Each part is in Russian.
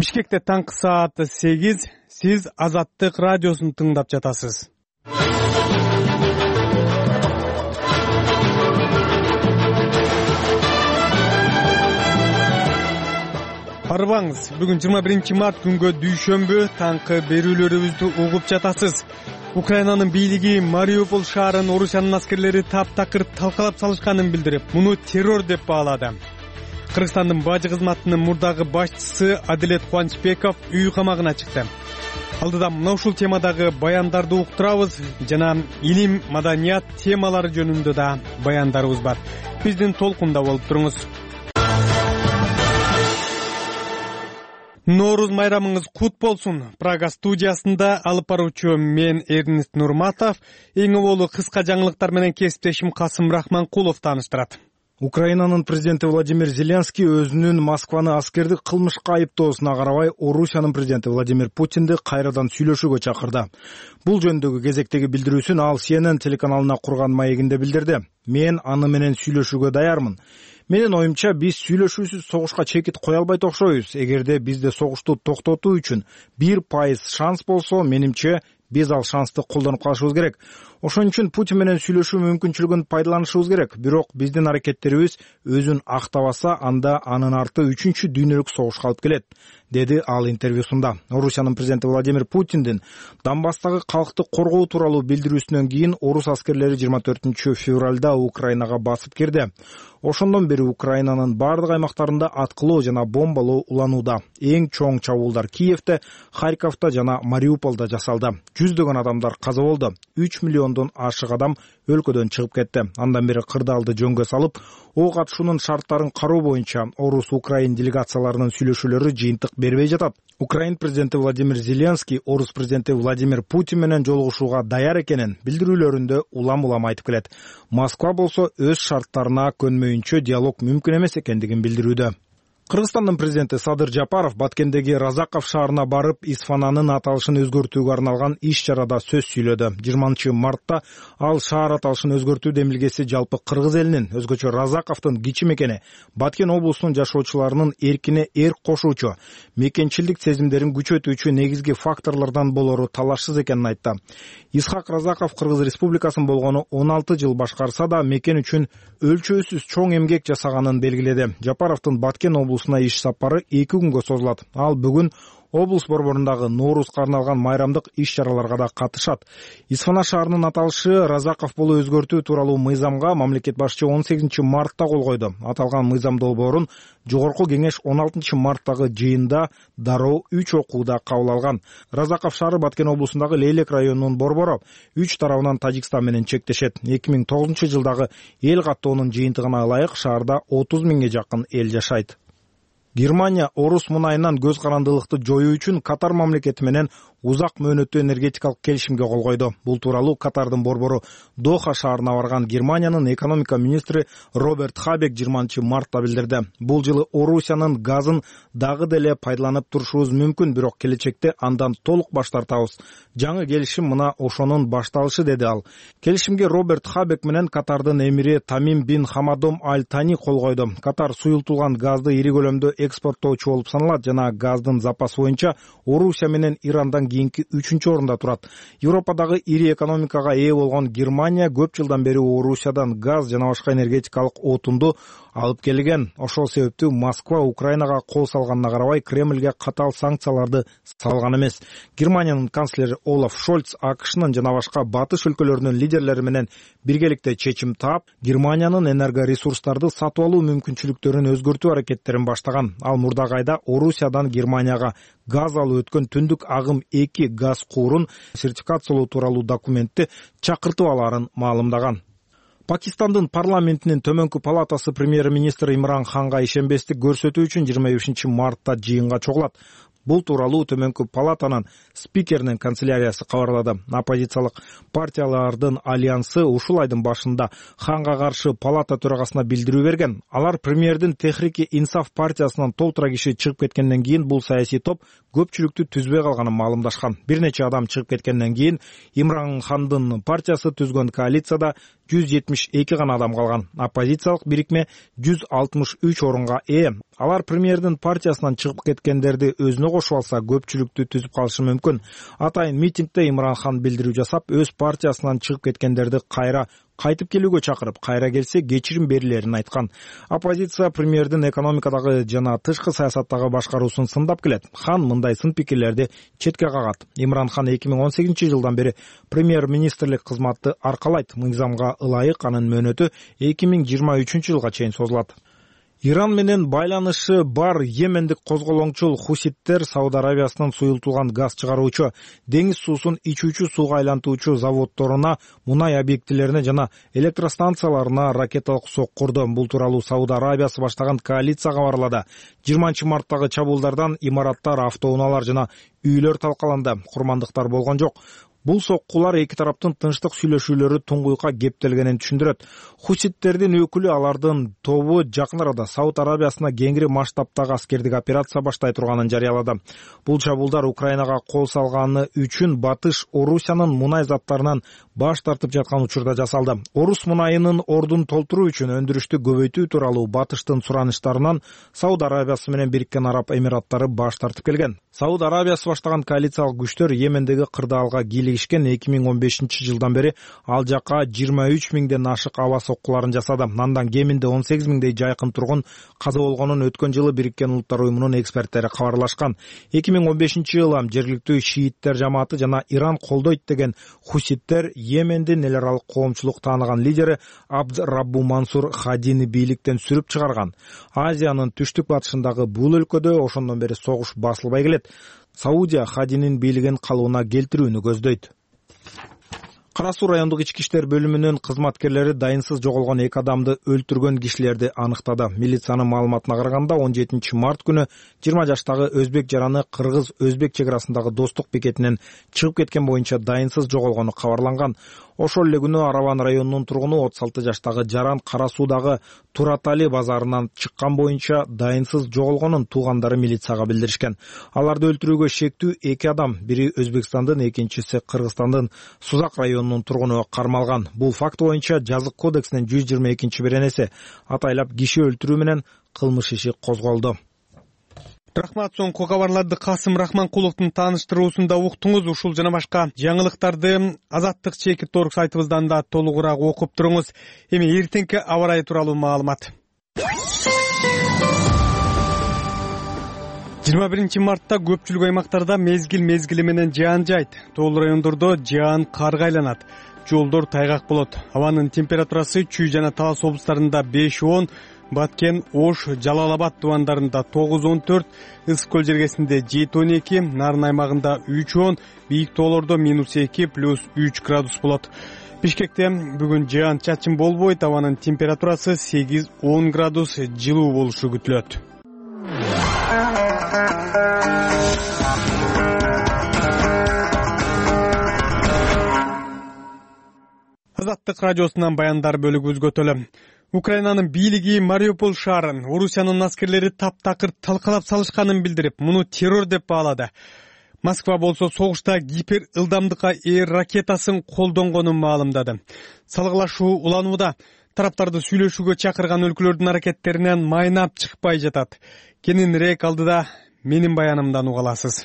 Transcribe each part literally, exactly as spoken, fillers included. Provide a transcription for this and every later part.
Бишкекте таңкы сааты сегиз. Сиз Азаттык радиосун тыңдап жатасыз. Арбаңыз, бүгүн жыйырма биринчи март күнгө дүйшөмбү таңкы берүүлөрүбүздү угуп жатасыз. Украинанын бийлиги Мариуполь шаарын Орусиянын аскерлери таптакыр талкалап салышканын билдирип, муну террор деп баалады. Кыргызстандын бажы кызматынын мурдагы башчысы Адилет Кубанычбеков үй камагына чыкты. Алдыдан мына ушул темадагы баяндарды уктурабыз жана илим, маданият темалары жөнүндө да баяндарыбыз бар. Биздин толкунда болуп туруңуз. Норуз майрамыңыз кут болсун. Прага студиясында алып баруучу мен Эрнест Нурматов, эң болу кыска жаңылыктар менен кесиптешим Касым Рахманкулов тааныштырат. Украинанын президенти Владимир Зеленский өзүнүн Москваны аскердик кылмышка айыптоосуна карабай Орусиянын президенти Владимир Путинди кайрадан сүйлөшүүгө чакырды. Бул жөнүндөгү кезектеги билдирүүсүн ал Си Эн Эн телеканалына курган маегинде билдирди. Мен аны менен сүйлөшүүгө даярмын. Менин оюмча, биз сүйлөшүүсүз согушка чекит кое албайт окшойбуз. Эгерде бизде согушту токтотуу үчүн бир пайыз шанс болсо, менимче биз ал шансты колдонуп калышыбыз керек. Ошон үчүн Путин менен сүйлөшүү мүмкүнчүлүгүн пайдаланышыбыз керек. Бирок биздин аракеттерибиз өзүн актабаса, анда анын арты үчүнчү дүйнөлүк согушка алып келет, деди ал интервьюсунда. Орусиянын президенти Владимир Путиндин Донбасстагы калкты коргоо тууралуу билдирүүсүнөн кийин орус аскерлери жыйырма төртүнчү февралда Украинага басып кирди. Ошондон бери Украинанын бардык аймактарында аткылоо жана бомбалоо уланууда. Эң чоң чабуулдар Киевте, Харьковто жана Мариуполдо жасалды. Жүздөгөн адамдар каза болду. үч миллиондон ашык адам өлкөдөн чыгып кетти. Андан бери кырдаалды жөнгө салып, ок атышуунун шарттарын кароо боюнча орус-украин делегацияларынын сүйлөшүүлөрү жыйынтык бербей жатат. Украин президенти Владимир Зеленский орус президенти Владимир Путин менен жолугушууга даяр экенин билдирүүлөрүндө улам-улам айтып келет. Москва болсо өз шарттарына көнмөйүнчө диалог мүмкүн эмес экендигин билдирүүдө. Кыргызстандын президенти Садыр Жапаров Баткендеги Разаков шаарына барып, Исфананын аталышын өзгөртүүгө арналган иш-чарада сөз сүйлөдү. жыйырманчы мартта ал шаар аталышын өзгөртүү демилгеси жалпы кыргыз элинин, өзгөчө Разаковдун кичи мекени, Баткен облусунун жашоочуларынын эркине эрк кошуучу, мекенчилдик сезимдерин күчөтүүчү негизги факторлордон болору талашсыз экенин айтты. Исхак Разаков Кыргыз Республикасын болгону он алты жыл башкарса да, мекен үчүн өлчөөсүз чоң эмгек жасаганын белгиледи. Жапаровдун Баткен облусуна иш сапары эки күнгө созулат. Ал бүгүн облус борборундагы Ноорузга арналган майрамдык иш-чараларга да катышат. Исфана шаарынын аталышы Разаков болуу өзгөртүү тууралуу мыйзамга мамлекет башчы он сегизинчи мартта кол койду. Аталган мыйзам долбоорун Жогорку кеңеш он алтынчы марттагы жыйында дароо үч окууда кабыл алган. Разаков шаары Баткен облусундагы Лейлек районунун борбору, үч тарабынан Тажикстан менен чектешет. эки миң тогузунчу жылдагы эл каттоонун жыйынтыгына ылайык шаарда отуз миңге жакын эл жашайт. Германия орус мунайынан көз карандылыкты жоюу үчүн Катар мамлекети менен узак мөөнөттүү энергетикалык келишимге кол койду. Бул тууралуу Катардын борбору Доха шаарына барган Германиянын экономика министри Роберт Хабек жыйырманчы мартта билдирди. Бул жылы Орусиянын газын дагы деле пайдаланып турушубуз мүмкүн, бирок келечекте андан толук баш тартабыз. Жаңы келишим мына ошонун башталышы, деди ал. Келишимге Роберт Хабек менен Катардын эмири Тамим бин Хамадом Аль Тани кол койду. Катар суюлтулган газды ири көлөмдө экспорттоочу болуп саналат жана газдын запасы боюнча Орусия менен Ирандан кийинки үчүнчү орунда турат. Европадагы ири экономикага ээ болгон Германия көп жылдан бери Орусиядан газ жана башка энергетикалык отунду алып келген. Ошол себептүү Москва Украинага кол салганына карабай Кремльге катаал санкцияларды салган эмес. Германиянын канцлери Олаф Шольц АКШнын жана башка батыш өлкөлөрүнүн лидерлери менен биргеликте чечим таап, Германиянын энергоресурстарды сатып алуу мүмкүнчүлүктөрүн өзгөртүү аракеттерин баштаган. Ал мурдагы айда Орусиядан Германияга газ алып өткөн түндүк агым эки газ куурун сертификациялоо тууралуу документти чакыртып алаарын маалымдаган. Пакистандын парламентинин төмөнкү палатасы премьер-министр Имран Ханга ишенбестик көрсөтүү үчүн жыйырма бешинчи мартта жыйынга чогулат. Бул тууралуу төмөнкү палатанын спикеринин канцеляриясы кабарлады. Оппозициялык партиялардын альянсы ушул айдын башында Ханга каршы палата төрагасына билдирүү берген. Алар премьердин Техрики Инсаф партиясынан толтура киши чыгып кеткенден кийин бул саясий топ көпчүлүктү түзбөй калганын маалымдашкан. Бир нече адам чыгып кеткенден кийин Имран Хандын партиясы түзгөн коалицияда жүз жетимиш эки гана адам калган. Оппозициялык бирикме жүз алтымыш үч орунга ээ. Алар премьердин партиясынан чыгып кеткендерди өзүнө кошуп алса, көпчүлүктү түзүп калышы мүмкүн. Атайын митингде Имран Хан билдирүү жасап, өз партиясынан чыгып кеткендерди кайра кайтып келүүгө чакырып, кайра келсе кечирим берилерин айткан. Оппозиция премьердин экономикадагы жана тышкы саясаттагы башкаруусун сындап келет. Хан мындай сын пикирлерди четке кагат. Имран Хан эки миң он сегизинчи жылдан бери премьер-министрлик кызматты аркалайт. Мыйзамга ылайык анын мөөнөтү эки миң жыйырма үчүнчү жылга чейин созулат. Иран менен байланышы бар Йемендик козголоңчул хуситтер Сауд Арабиясынан суюлтулган газ чыгаруучу, деңиз суусун ичүүчү сууга айлантуучу заводдоруна, мунай объектилерине жана электростанцияларына ракеталык сок курду. Бул тууралуу Сауд Арабиясы баштаган коалиция кабарлады. жыйырманчы марттагы чабуулдардан имараттар, автоунаалар жана үйлөр талкаланды. Курмандыктар болгон жок. Бул соккулар эки тараптын тынчтык сүйлөшүүлөрү туңгуйка кептелгенин түшүндүрөт. Хуситтердин өкүлү алардын тобу жакын арада Сауд Арабиясына кеңири масштабтагы аскердик операция баштай турганын жарыялады. Бул чабуулдар Украинага кол салганы үчүн Батыш Орусиянын мунай заттарынан баш тартып жаткан учурда жасалды. Орус мунайынын ордун толтуруу үчүн өндүрүштү көбөйтүү тууралуу Батыштын сураныштарынан Сауд Арабиясы менен Бириккен Араб Эмираттары баш тартып келген. Сауд Арабиясы баштаган коалициялык күчтөр Йемендеги кырдаалга кийлигишкен. эки миң он бешинчи жылдан бери ал жака жыйырма үч миңден ашык аба соккуларын жасады. Андан кеминде он сегиз миңдей жайкын тургун каза болгонун өткөн жылы Бириккен Улуттар уюмунун эксперттери кабарлашкан. эки миң он бешинчи жылы жергиликтүү шииттер жамааты жана Иран колдойт деген хуситтер Йемендин эл аралык коомчулук тааныган лидери Абд Раббу Мансур Хадини бийликтен сүрүп чыгарган. Азиянын түштүк батышындагы бул өлкөдө ошондон бери согуш басылбай келет. Саудия Хадинин бийлигин калыбына келтирүүнү көздөйт. Кара Суу райондук ички иштер бөлүмүнүн кызматкерлери дайынсыз жоголгон эки адамды өлтүргөн кишилерди аныктады. Милициянын маалыматына караганда он жетинчи март күнү жыйырма жаштагы өзбек жараны кыргыз-өзбек чек арасындагы достук бекетинен чыгып кеткен боюнча дайынсыз жоголгону кабарланган. Ошол эле күнү Араван районунун тургуну отуз алты жаштагы жаран Кара Суудагы Туратали базарынан чыккан боюнча дайынсыз жоголгонун туугандары милицияга билдиришкен. Аларды өлтүрүүгө шектүү эки адам, бири Өзбекстандын, экинчиси Кыргызстандын Сузак районунун тургуну кармалган. Бул факт боюнча жазык кодексинин жүз жыйырма экинчи беренеси атайлап киши өлтүрүү менен кылмыш иши козголду. Рахмат, соңку кабарларды Касым Рахманкуловдун тааныштыруусунда уктуңуз. Ушул жана башка жаңылыктарды Азаттык чекит орг сайтыбыздан да толугураак окуп туруңуз. Эми эртеңки аба ырайы тууралуу маалымат. жыйырма биринчи мартта көпчүлүк аймактарда мезгил мезгили менен жаан жайт. Тоол райондордо жаан карга айланат. Жолдор тайгак болот. Абанын температурасы Чүй жана Талас облустарында беш он, Баткен, Ош, Жалал-Абад тубандарында тогуз он төрт, Ысык көл жергесинде жети он эки, Нарын аймагында үч он, бийик тоолордо минус эки, плюс үч градус болот. Бишкекте бүгүн жаан чачын болбойт, абанын температурасы сегиз он градус жылуу болушу күтүлөт. Азаттык радиосунан баяндар бөлүгүбүзгө төлөм. Украинанын бийлиги Мариуполь шаарын Орусиянын аскерлери таптакыр талкалап салышканын билдирип, муну террор деп баалады. Москва болсо согушта гипер ылдамдыкка ээ ракетасын колдонгонун маалымдады. Салгылашуу уланууда. Тараптарды сүйлөшүүгө чакырган өлкөлөрдүн аракеттеринен майнап чыкпай жатат. Кененирээк алдыда менин баянымдан уга аласыз.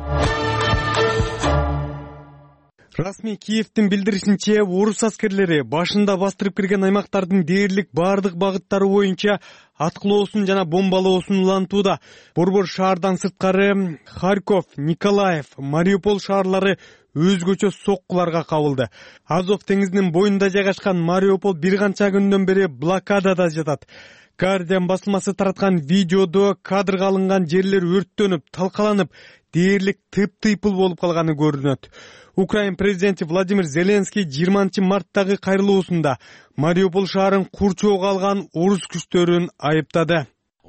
Расмий Киевдин билдиришинче, орус аскерлери башында бастырып кирген аймактардын дээрлик бардык багыттары боюнча аткылоосун жана бомбалоосун улантууда. Борбор шаардан сырткары Харьков, Николаев, Мариуполь шаарлары өзгөчө соккуларга кабылды. Азов деңизинин боюнда жайгашкан Мариуполь бир канча күндөн бери блокадада жатат. Guardian басылмасы тараткан видеодо кадрга алынган жерлер өрттөнүп, талкаланып, дээрлик тып-тыйпыл болуп калганы көрүнөт. Украин президенти Владимир Зеленский жыйырманчы марттагы кайрылуусунда Мариуполь шаарын курчоого алган орус күчтөрүн айыптады.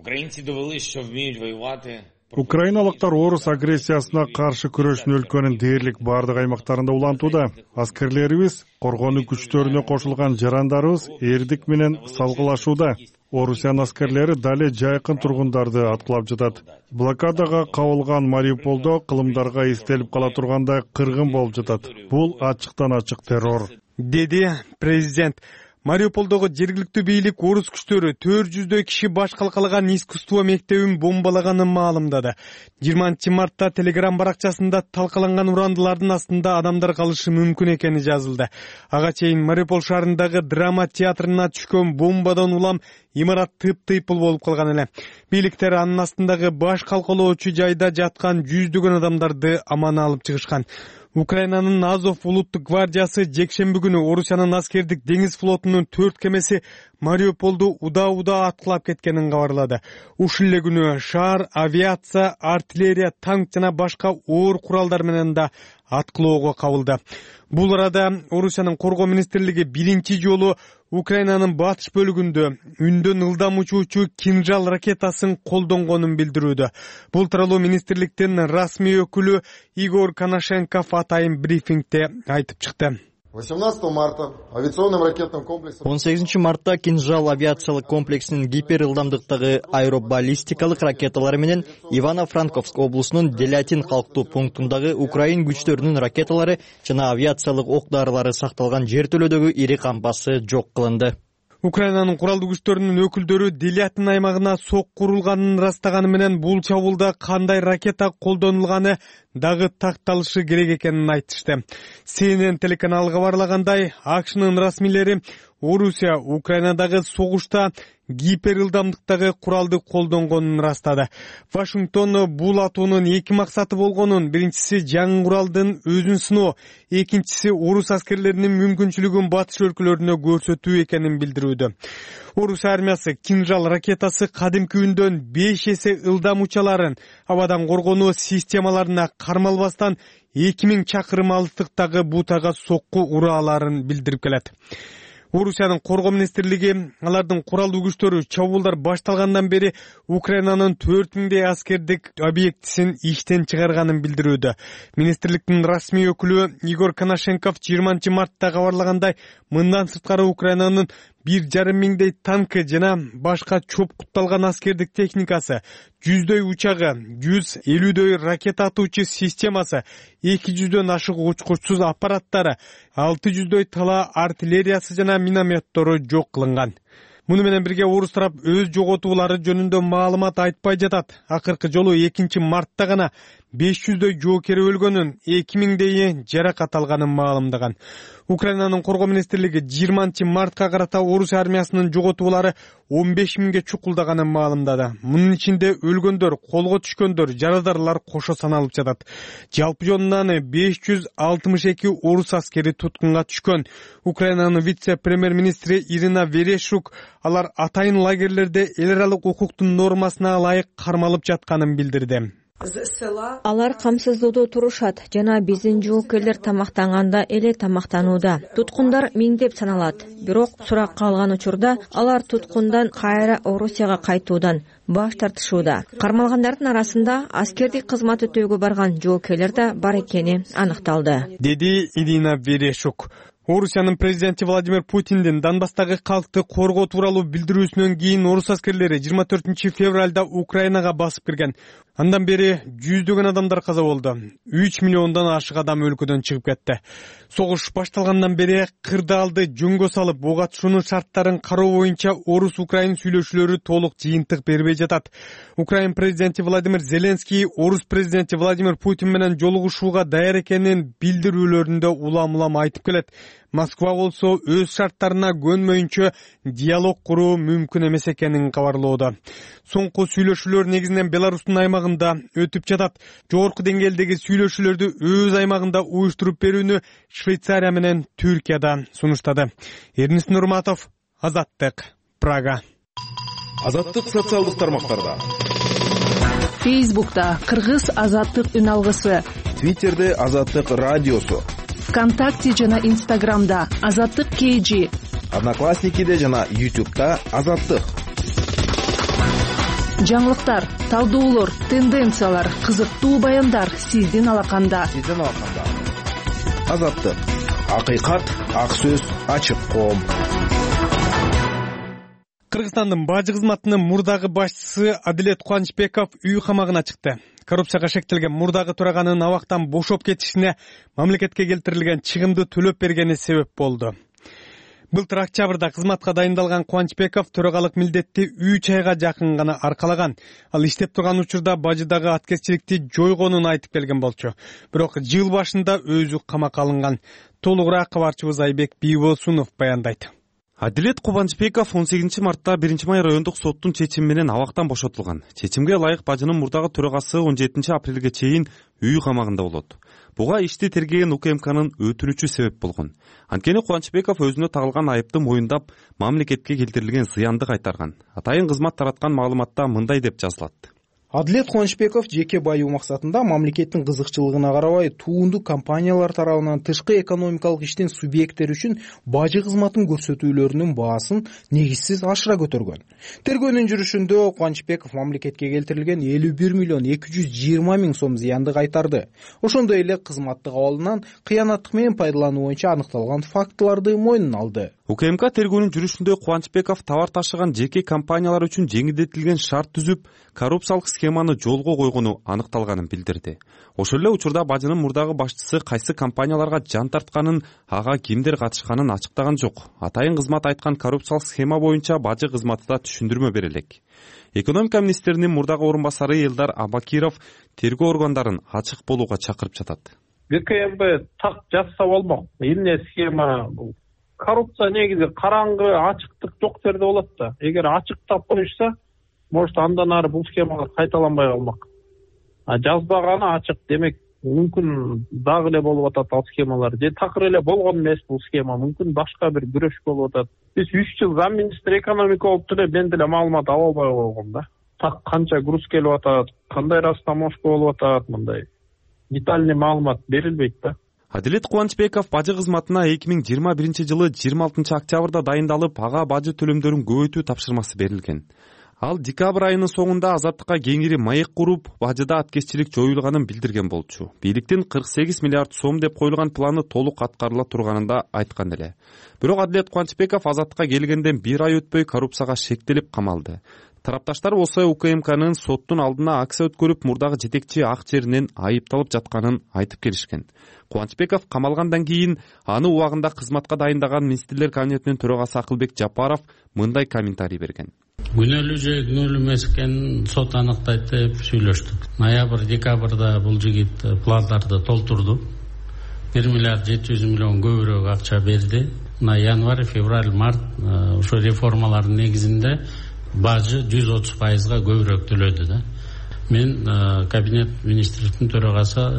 Украиналыктар орус агрессиясына каршы күрөшүн өлкөнүн дээрлик бардык аймактарында улантууда. Аскерлерибиз, коргонуу күчтөрүнө кошулган жарандарыбыз эрдик менен салгылашууда. Орусиянын аскерлери дале жайкын тургундарды аткылап жатат. Блокадага кабылган Мариуполдо кылымдарга эстелип кала тургандай кыргын болуп жатат. Бул ачыктан ачык террор, деди президент. Мариуполдогу жергиликтүү бийлик орус күчтөрү төрт жүздөй киши баш калкалаган искусство мектебин бомбалаганын маалымдады. жыйырманчы мартта Telegram баракчасында талкаланган урандылардын астында адамдар калышы мүмкүн экени жазылды. Ага чейин Мариупол шаарындагы драма театрына түшкөн бомбадан улам имарат тып-тыйпыл болуп калган эле. Бийликтер анын астындагы баш калкалоочу жайда жаткан жүздөгөн адамдарды аман алып чыгышкан. Украинанын Азов улуттук гвардиясы жекшемби күнү Орусиянын аскердик деңиз флотунун төрт кемеси Мариуполду удаа-удаа аткылап кеткенин кабарлады. Ушул эле күнү шаар авиация, артиллерия, танк жана башка оор куралдар менен да аткылоого кабылды. Бул арада Орусиянын коргоо министрлиги биринчи жолу Украинанын батыш бөлүгүндө үндөн ылдам учуучу кинжал ракетасын колдонгонун билдирүүдө. Бул тууралуу министрликтин расмий өкүлү Игорь Коношенков атайын брифингде айтып чыкты. восемнадцатого марта авиационным ракетным комплексом он сегизинчи мартта кинжал авиациялык комплексинин гиперылдамдыктагы аэробаллистикалык ракеталары менен Ивано-Франковск облусунун Делятин калктуу пунктундагы Украин күчтөрүнүн ракеталары жана авиациялык ок дарылары сакталган жертөлөдөгү ири кампасы жок кылынды. Украинанын куралдуу күчтөрүнүн өкүлдөрү Делятин аймагына сок курулганын ырастаганы менен бул чабуулда кандай ракета колдонулганы дагы такталышы керек экенин айтышты. Си Эн Эн телеканалга кабарлагандай, АКШнын расмийлери Орусия Украинадагы согушта гиперылдамдыктагы куралды колдонгонун ырастады. Вашингтон бул атуунун эки максаты болгонун, биринчиси жаңы куралдын өзүн сыноо, экинчиси орус аскерлеринин мүмкүнчүлүгүн батыш өлкөлөрүнө көрсөтүү экенин билдирүүдө. Орус армиясы кинжал ракетасы кадимки үндөн беш эсе ылдам учаларын абадан коргонуу системаларына кармалбастан эки миң чакырым алыстыктагы бутага сокку ура аларын билдирип келет. Орусиянын коргоо министрлиги алардын куралдуу күчтөрү чабуулдар башталгандан бери Украинанын төрт миңдей аскердик объектисин иштен чыгарганын билдирүүдө. Министрликтин расмий өкүлү Игорь Коношенков жыйырманчы мартта кабарлагандай, мындан сырткары Украинанын бир жарым миңдей танкы жана башка чоп-кутталган аскердик техникасы, жүздөй учагы, жүз элүүдөй ракета атуучу системасы, эки жүздөн ашык учкучсуз аппараттары, алты жүздөй тала артиллериясы жана минометтору жок кылынган. Муну менен бирге орус тарап өз жоготуулары жөнүндө маалымат айтпай жатат. Акыркы жолу экинчи мартта гана беш жүздөй жоокери өлгөнүн, эки миңдейи жаракат алганын маалымдаган. Украинанын коргоо министрлиги жыйырманчы мартка карата орус армиясынын жоготуулары он беш миңге чукулдаганын маалымдады. Мунун ичинде өлгөндөр, колго түшкөндөр, жарадарлар кошо саналып жатат. Жалпы жонунан беш жүз алтымыш эки орус аскери туткунга түшкөн. Украинанын вице-премьер-министри Ирина Верешук алар атайын лагерлерде эл аралык укуктун нормасына ылайык кармалып жатканын билдирди. Алар камсыздоодо турушат жана биздин жоокерлер тамактанганда эле тамактанууда. Туткундар миңдеп саналат. Бирок суракка алган учурда алар туткундан кайра Орусияга кайтуудан баш тартышууда. Кармалгандардын арасында аскердик кызмат өтөөгө барган жоокерлер да бар экени аныкталды, деди Ирина Верешук. Орусиянын президенти Владимир Путиндин Донбасстагы калкты коргоо тууралуу билдирүүсүнөн кийин орус аскерлери жыйырма төртүнчү февралда Украинага басып кирген. Андан бери жүздөгөн адамдар каза болду. үч миллиондон ашык адам өлкөдөн чыгып кетти. Согуш башталгандан бери кырдаалды жөнгө салып, ок атышуунун шарттарын кароо боюнча орус-украин сүйлөшүүлөрү толук жыйынтык бербей жатат. Украин президенти Владимир Зеленский орус президенти Владимир Путин менен жолугушууга даяр экенин билдирүүлөрүндө улам-улам айтып келет. Москва болсо өз шарттарына көнмөйүнчө диалог куруу мүмкүн эмес экенин кабарлоодо. Соңку сүйлөшүүлөр негизинен Беларустун аймагында өтүп жатат. Жогорку деңгээлдеги сүйлөшүүлөрдү өз аймагында уюштуруп берүүнү Швейцария менен Түркияда сунуштады. Эрнис Нурматов, Азаттык, Прага. Азаттык социалдык тармактарда. Фейсбукта Кыргыз Азаттык үн алгысы. Твиттерде Азаттык радиосу. ВКонтакте жана Инстаграмда Азаттык кей джи. Одноклассникиде жана Ютубта Азаттык. Жаңылыктар, талдоолор, тенденциялар, кызыктуу баяндар сиздин алаканда. Сиздин алаканда. Азаттык. Акыйкат, ак сөз, ачык коом. Кыргызстандын бажы кызматынын мурдагы башчысы Адилет Кубанычбеков үй камагына чыкты. Коррупцияга шектелген мурдагы тураганын абактан бошоп кетишине мамлекетке келтирилген чыгымды төлөп бергени себеп болду. Былтыр октябрда кызматка дайындалган Кубанычбеков төрагалык милдетти үч айга жакын гана аркалаган. Ал иштеп турган учурда бажыдагы аткезчиликти жойгонун айтып келген болчу. Бирок жыл башында өзү камакка алынган. Толугураак кабарчыбыз Айбек Бийбосунов баяндайт. Адилет Кубанычбеков он сегизинчи мартта биринчи май райондук соттун чечими менен абактан бошотулган. Чечимге ылайык бажынын мурдагы төрагасы он жетинчи апрелге чейин үй камагында болот. Буга ишти тергеген УКМКнын өтүнүчү себеп болгон. Анткени Кубанычбеков өзүнө тагылган айыпты моюндап, мамлекетке келтирилген зыянды кайтарган. Атайын кызмат тараткан маалыматта мындай деп жазылат. Адилет Кубанычбеков жеке байуу максатында мамлекеттин кызыкчылыгына карабай туунду компаниялар тарабынан тышкы экономикалык иштин субъекттери үчүн бажы кызматын көрсөтүүлөрүнүн баасын негизсиз ашыра көтөргөн. Тергөөнүн жүрүшүндө Кубанычбеков мамлекетке келтирилген элүү бир миллион эки жүз жыйырма миң сом зыянды кайтарды. Ошондой эле кызматтык абалынан кыянаттык менен пайдалануу боюнча аныкталган фактыларды мойнуна алды. УКМК тергөөнүн жүрүшүндө Кубанычбеков товар ташыган жеке компаниялар үчүн жеңилдетилген шарт түзүп, коррупциялык схеманы жолго койгону аныкталганын билдирди. Ошол эле учурда бажынын мурдагы башчысы кайсы компанияларга жан тартканын, ага кимдер катышканын ачыктаган жок. Атайын кызмат айткан коррупциялык схема боюнча бажы кызматында түшүндүрмө берилек. Экономика министринин мурдагы орун басары Элдар Абакиров тергөө органдарын ачык болууга чакырып жатат. ГКМБ так жазса болмок. Эмне схема бул? Коррупция негизи караңгы, ачыктык жок жерде болот да. Эгер ачыктап коюшса, может андан ары бул схемалар кайталанбай калмак. А жазбаганы ачык, демек мүмкүн дагы эле болуп атат ал схемалар. Же такыр эле болгон эмес бул схема, мүмкүн башка бир күрөш болуп атат. Биз үч жыл замминистр экономика болуп деле мен деле маалымат ала албай койгом да. Так канча груз келип атат, кандай растаможка болуп атат, мындай детальный маалымат берилбейт да. Адилет Кубанычбеков бажы кызматына эки миң жыйырма биринчи жылы жыйырма алтынчы октябрда дайындалып, ага бажы төлөмдөрүн көбөйтүү тапшырмасы берилген. Ал декабрь айынын соңунда Азаттыкка кеңири маек куруп, бажыда аткезчилик жоюлганын билдирген болчу. Бийликтин кырк сегиз миллиард сом деп коюлган планы толук аткарыла турганын да айткан эле. Бирок Адилет Кубанычбеков Азаттыкка келгенден бир ай өтпөй коррупцияга шектелип камалды. Тарапташтар болсо УКМКнын соттун алдына акция өткөрүп, мурдагы жетекчи ак жеринен айыпталып жатканын айтып келишкен. Кубанычбеков камалгандан кийин аны убагында кызматка дайындаган министрлер кабинетинин төрагасы Акылбек Жапаров мындай комментарий берген. Күнөөлүү же күнөөлүү эмес экенин сот аныктайт деп сүйлөштүк. Ноябрь, декабрда бул жигит пландарды толтурду. бир миллиард жети жүз миллион көбүрөөк акча берди. Мына январь, февраль, март ошо реформалардын негизинде бажы жүз отуз пайызга көбүрөөк төлөдү да. Мен кабинет министрликтин төрагасы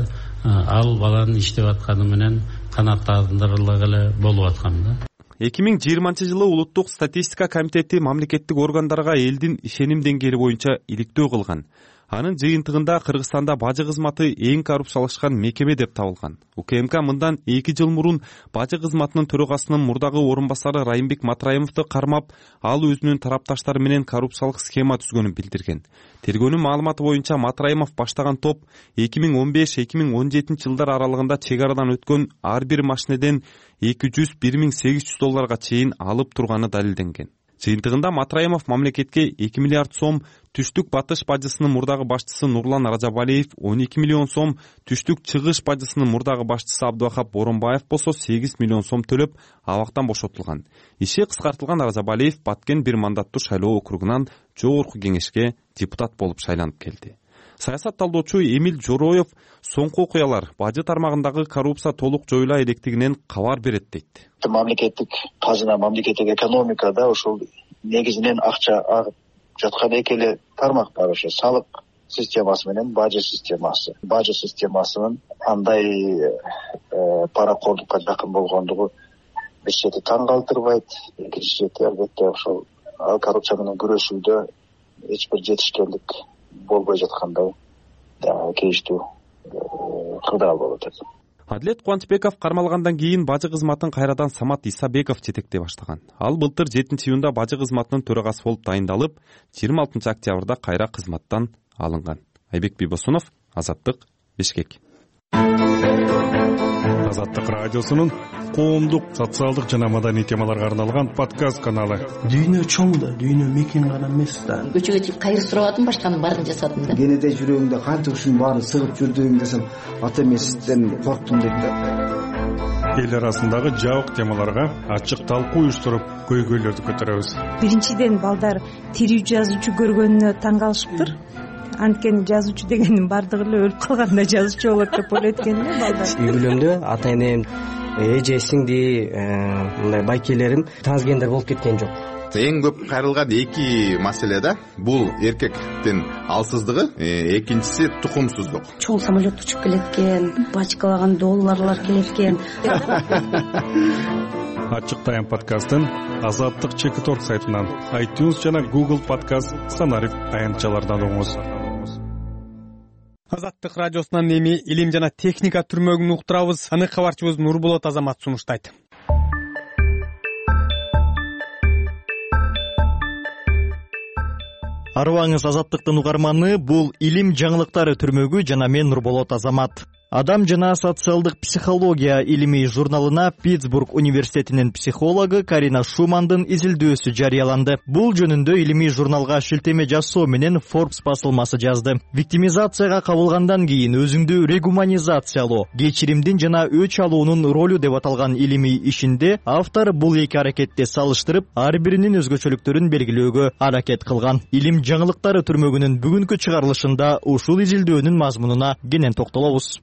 ал баланын иштеп атканы менен канааттандырылган эле болуп аткан да. эки миң жыйырманчы жылы улуттук статистика комитети мамлекеттик органдарга элдин ишеним деңгээли боюнча иликтөө кылган. Анын жыйынтыгында Кыргызстанда бажы кызматы эң коррупциялашкан мекеме деп табылган. УКМК мындан эки жыл мурун бажы кызматынын төрагасынын мурдагы орун басары Райымбек Матраимовду кармап, ал өзүнүн тарапташтары менен коррупциялык схема түзгөнүн билдирген. Тергөөнүн маалыматы боюнча Матраимов баштаган топ эки миң он беш эки миң он жетинчи жылдар аралыгында чек арадан өткөн ар бир машинеден эки жүз бир миң сегиз жүз долларга чейин алып турганы далилденген. Жыйынтыгында Матраимов мамлекетке эки миллиард сом, Түштүк Батыш бажысынын мурдагы башчысы Нурлан Ражабалиев он эки миллион сом, Түштүк Чыгыш бажысынын мурдагы башчысы Абдывахап Боронбаев болсо сегиз миллион сом төлөп, абактан бошотулган. Иши кыскартылган Ражабалиев Баткен бир мандаттуу шайлоо округунан жогорку кеңешке депутат болуп шайланып келди. Саясат талдоочу Эмил Жороев соңку окуялар бажы тармагындагы коррупция толук жоюла электигинен кабар берет дейт. Мамлекеттик казына, мамлекеттик экономикада ошол негизинен акча агып жаткан эки эле тармак бар, ошо салык системасы менен бажы системасы. Бажы системасынын андай паракордукка жакын болгондугу бир чети таң калтырбайт, экинчи чети албетте ошол коррупция менен күрөшүүдө эч бир жетишкендик болбой жаткандай кейиштүү кырдаал болуп атат. Адилет Кубанычбеков кармалгандан кийин бажы кызматын кайрадан Самат Исабеков жетектей баштаган. Ал былтыр жетинчи июнда бажы кызматынын төрагасы болуп дайындалып, жыйырма алтынчы октябрда кайра кызматтан алынган. Айбек Бийбосунов, Азаттык, Бишкек. Азаттык радиосунун коомдук, социалдык жана маданий темаларга арналган подкаст каналы. Дүйнө чоң да, дүйнө мекен гана эмес да. Көчөгө чыгып кайыр сурабадым, башканын баарын жасадым да. Кенеде жүрөгүмдө канча ушунун баарын сыгып жүрдүм десем, ата эмесизден корктум дейт да. эл арасындагы жабык темаларга ачык талкуу уюштуруп көйгөйлөрдү көтөрөбүз. Биринчиден балдар тирүү жазуучу көргөнүнө таң калышыптыр. Анткени жазуучу дегенин бардыгы эле өлүп калганда жазуучу болот деп ойлойт экен да балдар. Үй бүлөмдө ата энем, эже, сиңди, мындай байкелерим трансгендер болуп кеткен жок. Эң көп кайрылган эки маселе да, бул эркектин алсыздыгы, экинчиси тукумсуздук. Чоң самолет учуп келеткен, бачкалаган долларлар келеткен. Ачык Тайм подкастын Азаттык чекит точка орг сайтынан, iTunes жана Google подкаст Станариф аянтчалардан угуңуз. Азаттык радиосунан эми илим жана техника түрмөгүн уктурабыз. Аны кабарчыбыз Нурболот Азамат сунуштайт. Арыбаңыз Азаттыктын угарманы, бул илим жаңылыктары түрмөгү жана мен Нурболот Азамат. Адам жана социалдык психология илимий журналына Питтсбург университетинин психологу Карина Шумандын изилдөөсү жарыяланды. Бул жөнүндө илимий журналга шилтеме жасоо менен Forbes басылмасы жазды. Виктимизацияга кабылгандан кийин өзүңдү регуманизациялоо, кечиримдин жана өч алуунун ролу деп аталган илимий ишинде автор бул эки аракетти салыштырып, ар биринин өзгөчөлүктөрүн белгилөөгө аракет кылган. Илим жаңылыктары түрмөгүнүн бүгүнкү чыгарылышында ушул изилдөөнүн мазмунуна кенен токтолобуз.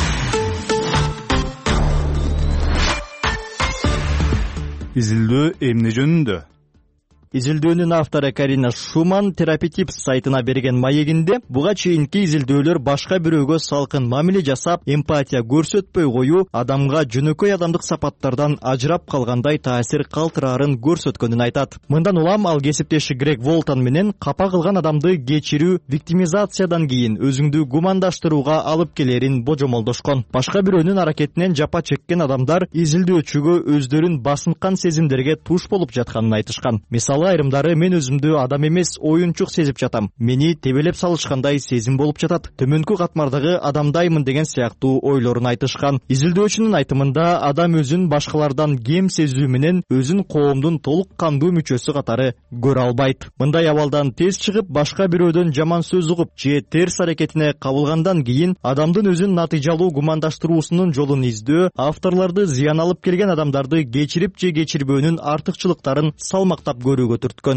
Изилдөө эмне жөнүндө? Изилдөөнүн автору Карина Шуман Терапетипс сайтына берген маегинде буга чейинки изилдөөлөр башка бирөөгө салкын мамиле жасап, эмпатия көрсөтпөй коюу адамга жөнөкөй адамдык сапаттардан ажырап калгандай таасир калтыраарын көрсөткөнүн айтат. Мындан улам ал кесиптеши Грег Волтон менен капа кылган адамды кечирүү виктимизациядан кийин өзүңдү гумандаштырууга алып келерин божомолдошкон. Башка бирөөнүн аракетинен жапа чеккен адамдар изилдөөчүгө өздөрүн басынткан сезимдерге туш болуп жатканын айтышкан. Мисалы айрымдары мен өзүмдү адам эмес оюнчук сезип жатам. Мени тебелеп салышкандай сезим болуп жатат. Төмөнкү катмардагы адамдаймын деген сыяктуу ойлорун айтышкан. Изилдөөчүнүн айтымында адам өзүн башкалардан кем сезүү менен өзүн коомдун толук кандуу мүчөсү катары көрө албайт. Мындай абалдан тез чыгып, башка бирөөдөн жаман сөз угуп же терс аракетине кабылгандан кийин адамдын өзүн натыйжалуу гумандаштыруусунун жолун издөө авторлорду зыян алып келген адамдарды кечирип же кечирбөөнүн артыкчылыктарын салмактап көрүүгө түрткөн.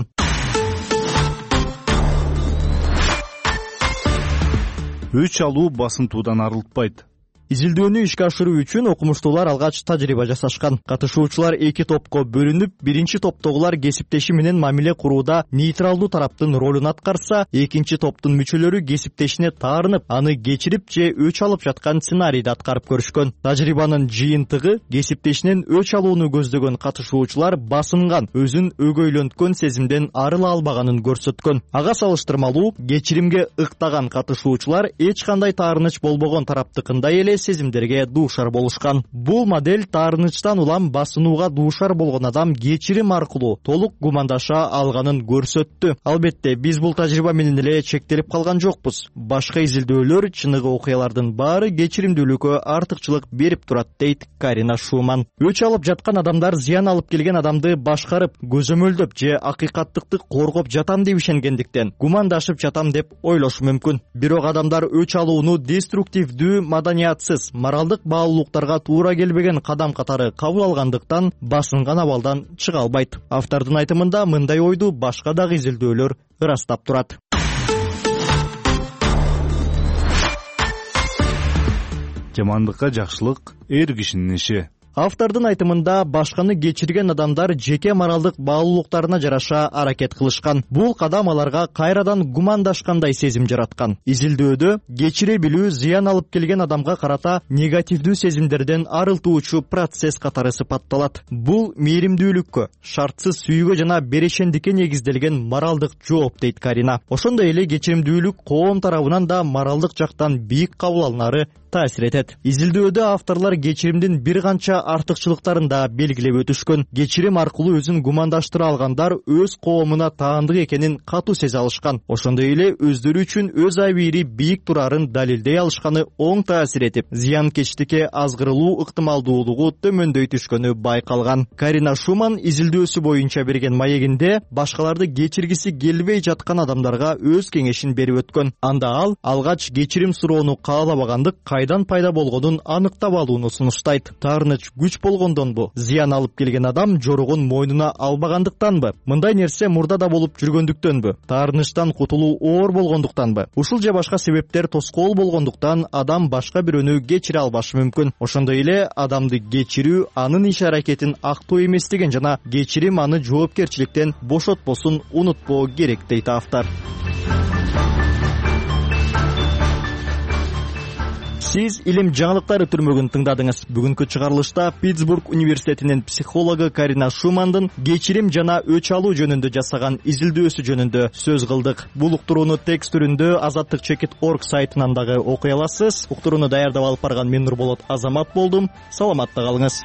Өч алуу басынтуудан арылтпайт. Изилдөөнү ишке ашыруу үчүн окумуштуулар алгач тажрыйба жасашкан. Катышуучулар эки топко бөлүнүп, биринчи топтогулар кесиптеши менен мамиле курууда нейтралдуу тараптын ролун аткарса, экинчи топтун мүчөлөрү кесиптешине таарынып, аны кечирип же өч алып жаткан сценарийди аткарып көрүшкөн. Тажрыйбанын жыйынтыгы кесиптешинен өч алууну көздөгөн катышуучулар басынган, өзүн өгөйлөнткөн сезимден арыла албаганын көрсөткөн. Ага салыштырмалуу, кечиримге ыктаган катышуучулар эч кандай таарыныч болбогон тараптыкындай эле сезимдерге дуушар болушкан. Бул модель таарынычтан улам басынууга дуушар болгон адам кечирим аркылуу толук гумандаша алганын көрсөттү. Албетте, биз бул тажрыйба менен эле чектелип калган жокпуз. Башка изилдөөлөр чыныгы окуялардын баары кечиримдүүлүккө артыкчылык берип турат, дейт Карина Шуман. Өч алып жаткан адамдар зыян алып келген адамды башкарып, көзөмөлдөп же акыйкаттыкты коргоп жатам деп ишенгендиктен гумандашып жатам деп ойлошу мүмкүн. Бирок адамдар өч алууну деструктивдүү, маданият моралдык баалуулуктарга туура келбеген кадам катары кабыл алгандыктан басынган абалдан чыга албайт. Автордун айтымында мындай ойду башка дагы изилдөөлөр ырастап турат. Жамандыкка жакшылык эр кишинин иши. Автордун айтымында башканы кечирген адамдар жеке моралдык баалуулуктарына жараша аракет кылышкан. Бул кадам аларга кайрадан гумандашкандай сезим жараткан. Изилдөөдө кечире билүү зыян алып келген адамга карата негативдүү сезимдерден арылтуучу процесс катары сыпатталат. Бул мээримдүүлүккө, шартсыз сүйүүгө жана берешендикке негизделген моралдык жооп, дейт Карина. Ошондой эле кечиримдүүлүк коом тарабынан да моралдык жактан бийик кабыл алынары таасир этет. Изилдөөдө авторлор кечиримдин бир канча артыкчылыктарын да белгилеп өтүшкөн. Кечирим аркылуу өзүн гумандаштыра алгандар өз коомуна таандык экенин катуу сезе алышкан. Ошондой эле өздөрү үчүн өз абийири бийик турарын далилдей алышканы оң таасир этип, зыянкечтикке азгырылуу ыктымалдуулугу төмөндөй түшкөнү байкалган. Карина Шуман изилдөөсү боюнча берген маегинде башкаларды кечиргиси келбей жаткан адамдарга өз кеңешин берип өткөн. Анда ал алгач кечирим суроону каалабагандык кайдан пайда болгонун аныктап алууну сунуштайт. Таарыныч күч болгондонбу? Зыян алып келген адам жоругун мойнуна албагандыктанбы? Мындай нерсе мурда да болуп жүргөндүктөнбү? Таарынычтан кутулуу оор болгондуктанбы? Ушул же башка себептер тоскоол болгондуктан адам башка бирөөнү кечире албашы мүмкүн. Ошондой эле адамды кечирүү анын иш аракетин актоо эместигин жана кечирим аны жоопкерчиликтен бошотпосун унутпоо керек дейт автор. Сиз илим жаңылыктары түрмөгүн тыңдадыңыз. Бүгүнкү чыгарылышта Питтсбург университетинин психологу Карина Шумандын кечирим жана өч алуу жөнүндө жасаган изилдөөсү жөнүндө сөз кылдык. Бул уктурууну текст түрүндө азаттык чекит точка орг сайтынан дагы окуй аласыз. Уктурууну даярдап алып барган мен Нурболот Азамат болдум. Саламатта калыңыз.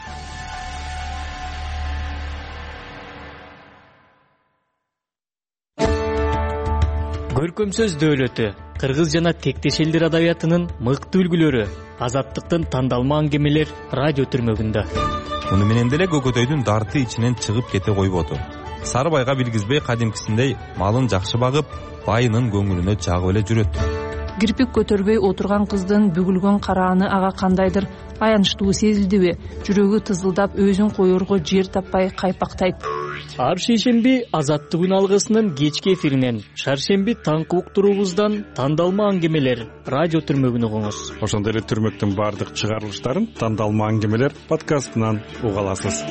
Көркөм сөз дөөлөтү. Кыргыз жана тектеш элдер адабиятынын мыкты үлгүлөрү, азаттыктын тандалма аңгемелер радио түрмөгүндө. Муну менен деле көкөтөйдүн дарты ичинен чыгып кете койбоду. Сарыбайга билгизбей кадимкисиндей малын жакшы багып, байынын көңүлүнө жагып эле жүрөт. Кирпик көтөрбөй отурган кыздын бүгүлгөн карааны ага кандайдыр аянычтуу сезилдиби? Жүрөгү тызылдап, өзүн коерго жер таппай кайпактайт. Ар шейшемби азаттык алгысынын кечки эфиринен, шаршемби таңкы уктуруубуздан тандалма аңгемелер радио түрмөгүн угуңуз. Ошондой эле түрмөктүн бардык чыгарылыштарын тандалма аңгемелер подкастынан уга аласыз.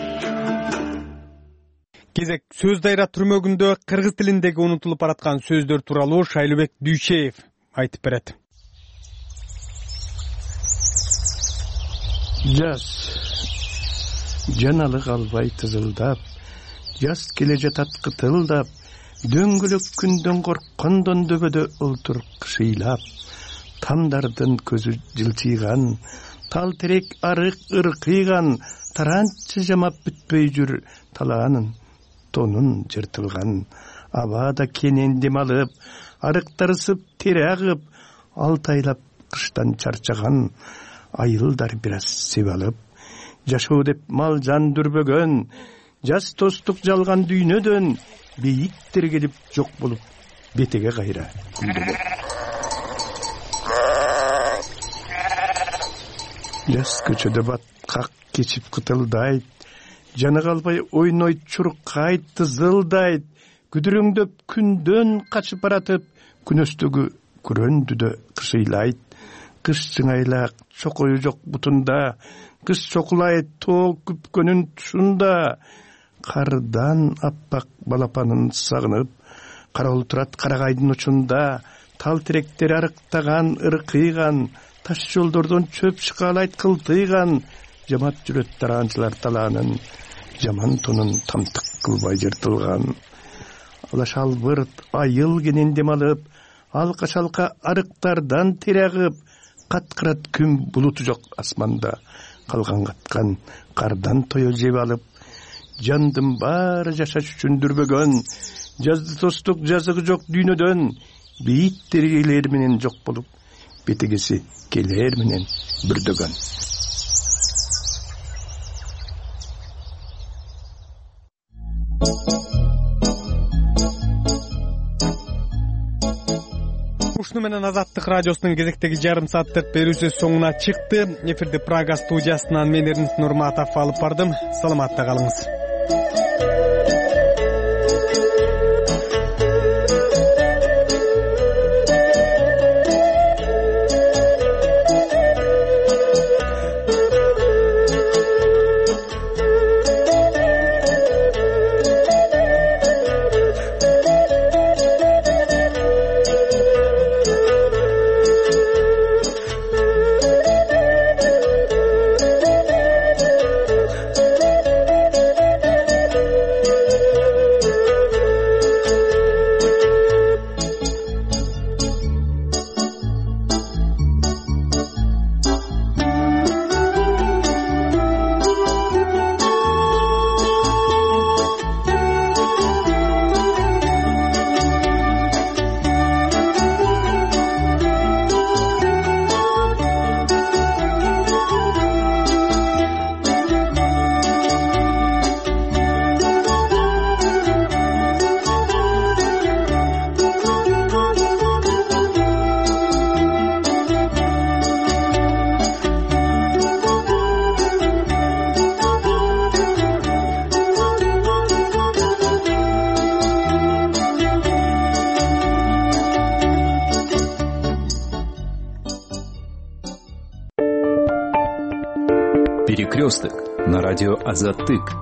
Кезек сөз дайра түрмөгүндө кыргыз тилиндеги унутулуп бараткан сөздөр тууралуу Шайлыбек Дүйшеев айтып берет. Жаз жаналык албай тызылдап, жаз келе жатат кытылдап, дөңгөлөк күндөн корккондон дөбөдө олтур кышыйлап, тамдардын көзү жылчыйган, тал терек арык ыркыйган, таранчы жамап бүтпөй жүр талаанын, тонун жыртылган, абада кенен дем алып, арыктарысып тере агып, алтайлап кыштан чарчаган, айылдар бир аз себ алып, жашоо деп мал жан дүрбөгөн, жаз тостук жалган дүйнөдөн, бейиттер келип жок болуп, бетеге кайра күлдөгөн. Жаз көчөдө баткак кечип кытылдайт, жаны калбай ойнойт чуркайт, тызылдайт, күдүрөңдөп күндөн качып баратып, күнөстөгү күрөндүдө кышыйлайт. Кыш чыңайлак чокою жок бутунда, кыш чокулайт тоо күпкөнүн тушунда, кардан аппак балапанын сагынып, караул турат карагайдын учунда, тал теректер арыктаган, ыркыйган, таш жолдордон чөп чыкалайт кылтыйган, жамат жүрөт тараанчылар талаанын, жаман тонун тамтык кылбай жыртылган. Алаш албырт айыл кенен дем алып, алка шалка арыктардан тере агып, каткырат күн булуту жок асманда, калган каткан кардан тою жеп алып, жандын баары жашаш үчүн дүрбөгөн, жазды тостук жазыгы жок дүйнөдөн, бейиттер келер менен жок болуп, бетегеси келер менен бүрдөгөн. Ушуну менен Азаттык радиосунун кезектеги жарым сааттык берүүсү соңуна чыкты. Эфирди Прага студиясынан мен Эрнест Нурматов алып бардым. Саламатта калыңыз. Перекресток на радио Азаттык.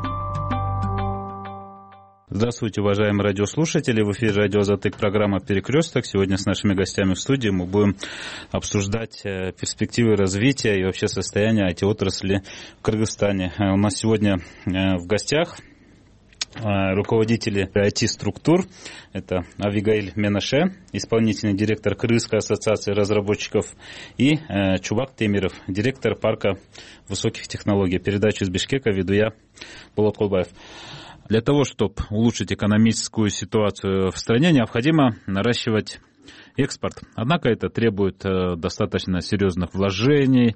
Здравствуйте, уважаемые радиослушатели. В эфире радио Азаттык, программа «Перекресток». Сегодня с нашими гостями в студии мы будем обсуждать перспективы развития и вообще состояние ай ти-отрасли в Кыргызстане. У нас сегодня в гостях руководители ай ти-структур. Это Авигаиль Менаше, исполнительный директор Кыргызской ассоциации разработчиков, и Чубак Темиров, директор парка высоких технологий. Передачу из Бишкека веду я, Болот Колбаев. Для того, чтобы улучшить экономическую ситуацию в стране, необходимо наращивать экспорт. Однако это требует достаточно серьезных вложений,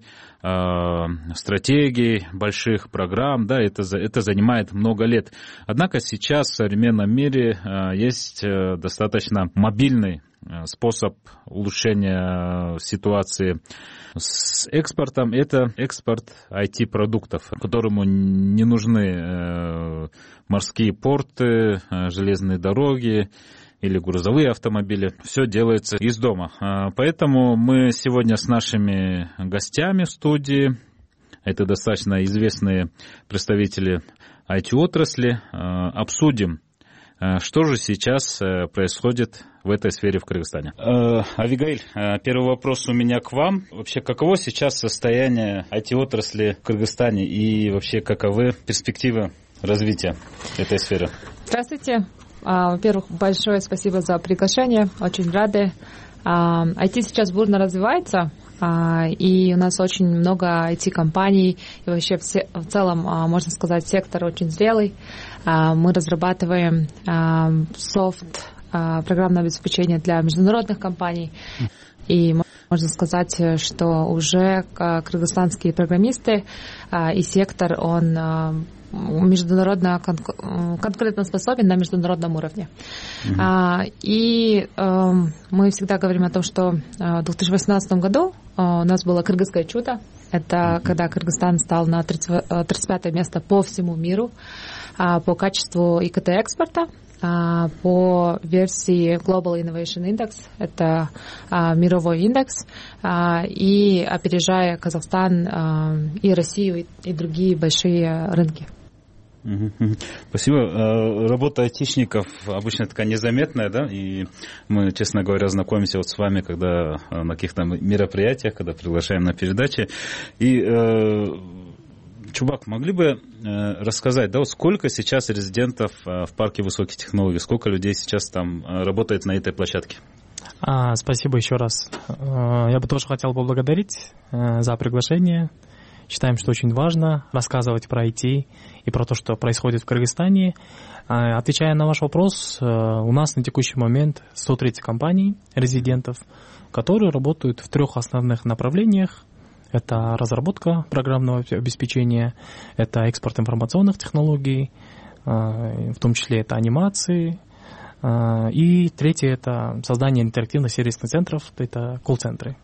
стратегий, больших программ. Да, это, это занимает много лет. Однако сейчас в современном мире есть достаточно мобильный способ улучшения ситуации с экспортом. Это экспорт ай ти-продуктов, которому не нужны морские порты, железные дороги или грузовые автомобили. Все делается из дома. Поэтому мы сегодня с нашими гостями в студии, это достаточно известные представители ай ти-отрасли, обсудим, что же сейчас происходит в этой сфере в Кыргызстане. Авигаиль, первый вопрос у меня к вам. Вообще, каково сейчас состояние ай ти-отрасли в Кыргызстане и вообще каковы перспективы развития этой сферы? Здравствуйте. Во-первых, большое спасибо за приглашение. Очень рады. ай ти сейчас бурно развивается, и у нас очень много ай ти-компаний, и вообще в целом, можно сказать, сектор очень зрелый. Мы разрабатываем софт, программное обеспечение для международных компаний, и можно сказать, что уже кыргызстанские программисты и сектор, он международно конкурентно способен на международном уровне. Mm-hmm. А, и э, мы всегда говорим о том, что в две тысячи восемнадцатом году э, у нас было кыргызское чудо. Это mm-hmm. когда Кыргызстан стал на тридцать пятое место по всему миру э, по качеству и ка тэ-экспорта. По версии Global Innovation Index, это а, мировой индекс, а, и опережая Казахстан а, и Россию, и, и другие большие рынки. Спасибо. Работа айтишников обычно такая незаметная, да, и мы, честно говоря, знакомимся вот с вами, когда на каких-то мероприятиях, когда приглашаем на передачи, и Чубак, могли бы э, рассказать, да, вот сколько сейчас резидентов э, в парке высоких технологий, сколько людей сейчас там э, работает на этой площадке? А, спасибо еще раз. Я бы тоже хотел поблагодарить э, за приглашение. Считаем, что очень важно рассказывать про ай ти и про то, что происходит в Кыргызстане. А, отвечая на ваш вопрос, э, у нас на текущий момент сто тридцать компаний, резидентов, которые работают в трех основных направлениях. Это разработка программного обеспечения, это экспорт информационных технологий, в том числе это анимации. И третье – это создание интерактивных сервисных центров, это колл-центры.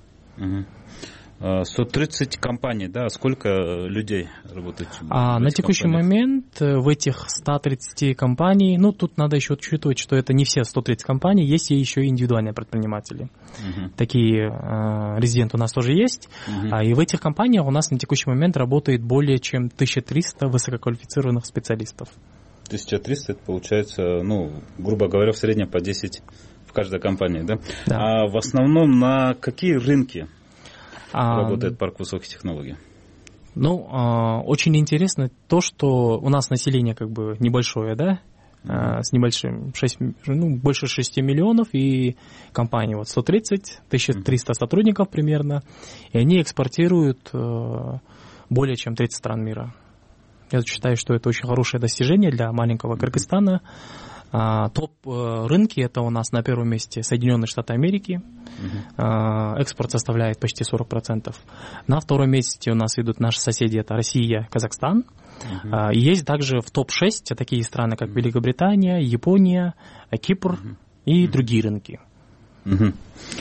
сто тридцать компаний, да? Сколько людей работает? А на текущий компаниях? момент в этих ста тридцати компаний, ну, тут надо еще учитывать, что это не все сто тридцать компаний, есть и еще индивидуальные предприниматели. Uh-huh. Такие э, резиденты у нас тоже есть. Uh-huh. А, и в этих компаниях у нас на текущий момент работает более чем тысяча триста высококвалифицированных специалистов. тысяча триста, это получается, ну, грубо говоря, в среднем по десять в каждой компании, да? Да. А в основном на какие рынки работает парк высоких технологий? Ну, очень интересно то, что у нас население как бы небольшое, да, mm-hmm. с небольшим, шесть, ну, больше шести миллионов, и компания вот сто тридцать, тысяча триста mm-hmm. сотрудников примерно, и они экспортируют более чем тридцать стран мира. Я считаю, что это очень хорошее достижение для маленького Кыргызстана. А, топ-рынки это у нас на первом месте Соединенные Штаты Америки. Uh-huh. А, экспорт составляет почти сорок процентов. На втором месте у нас идут наши соседи, это Россия, Казахстан. Uh-huh. А, и есть также в топ шесть такие страны, как Великобритания, Япония, Кипр uh-huh. и uh-huh. другие рынки. Угу.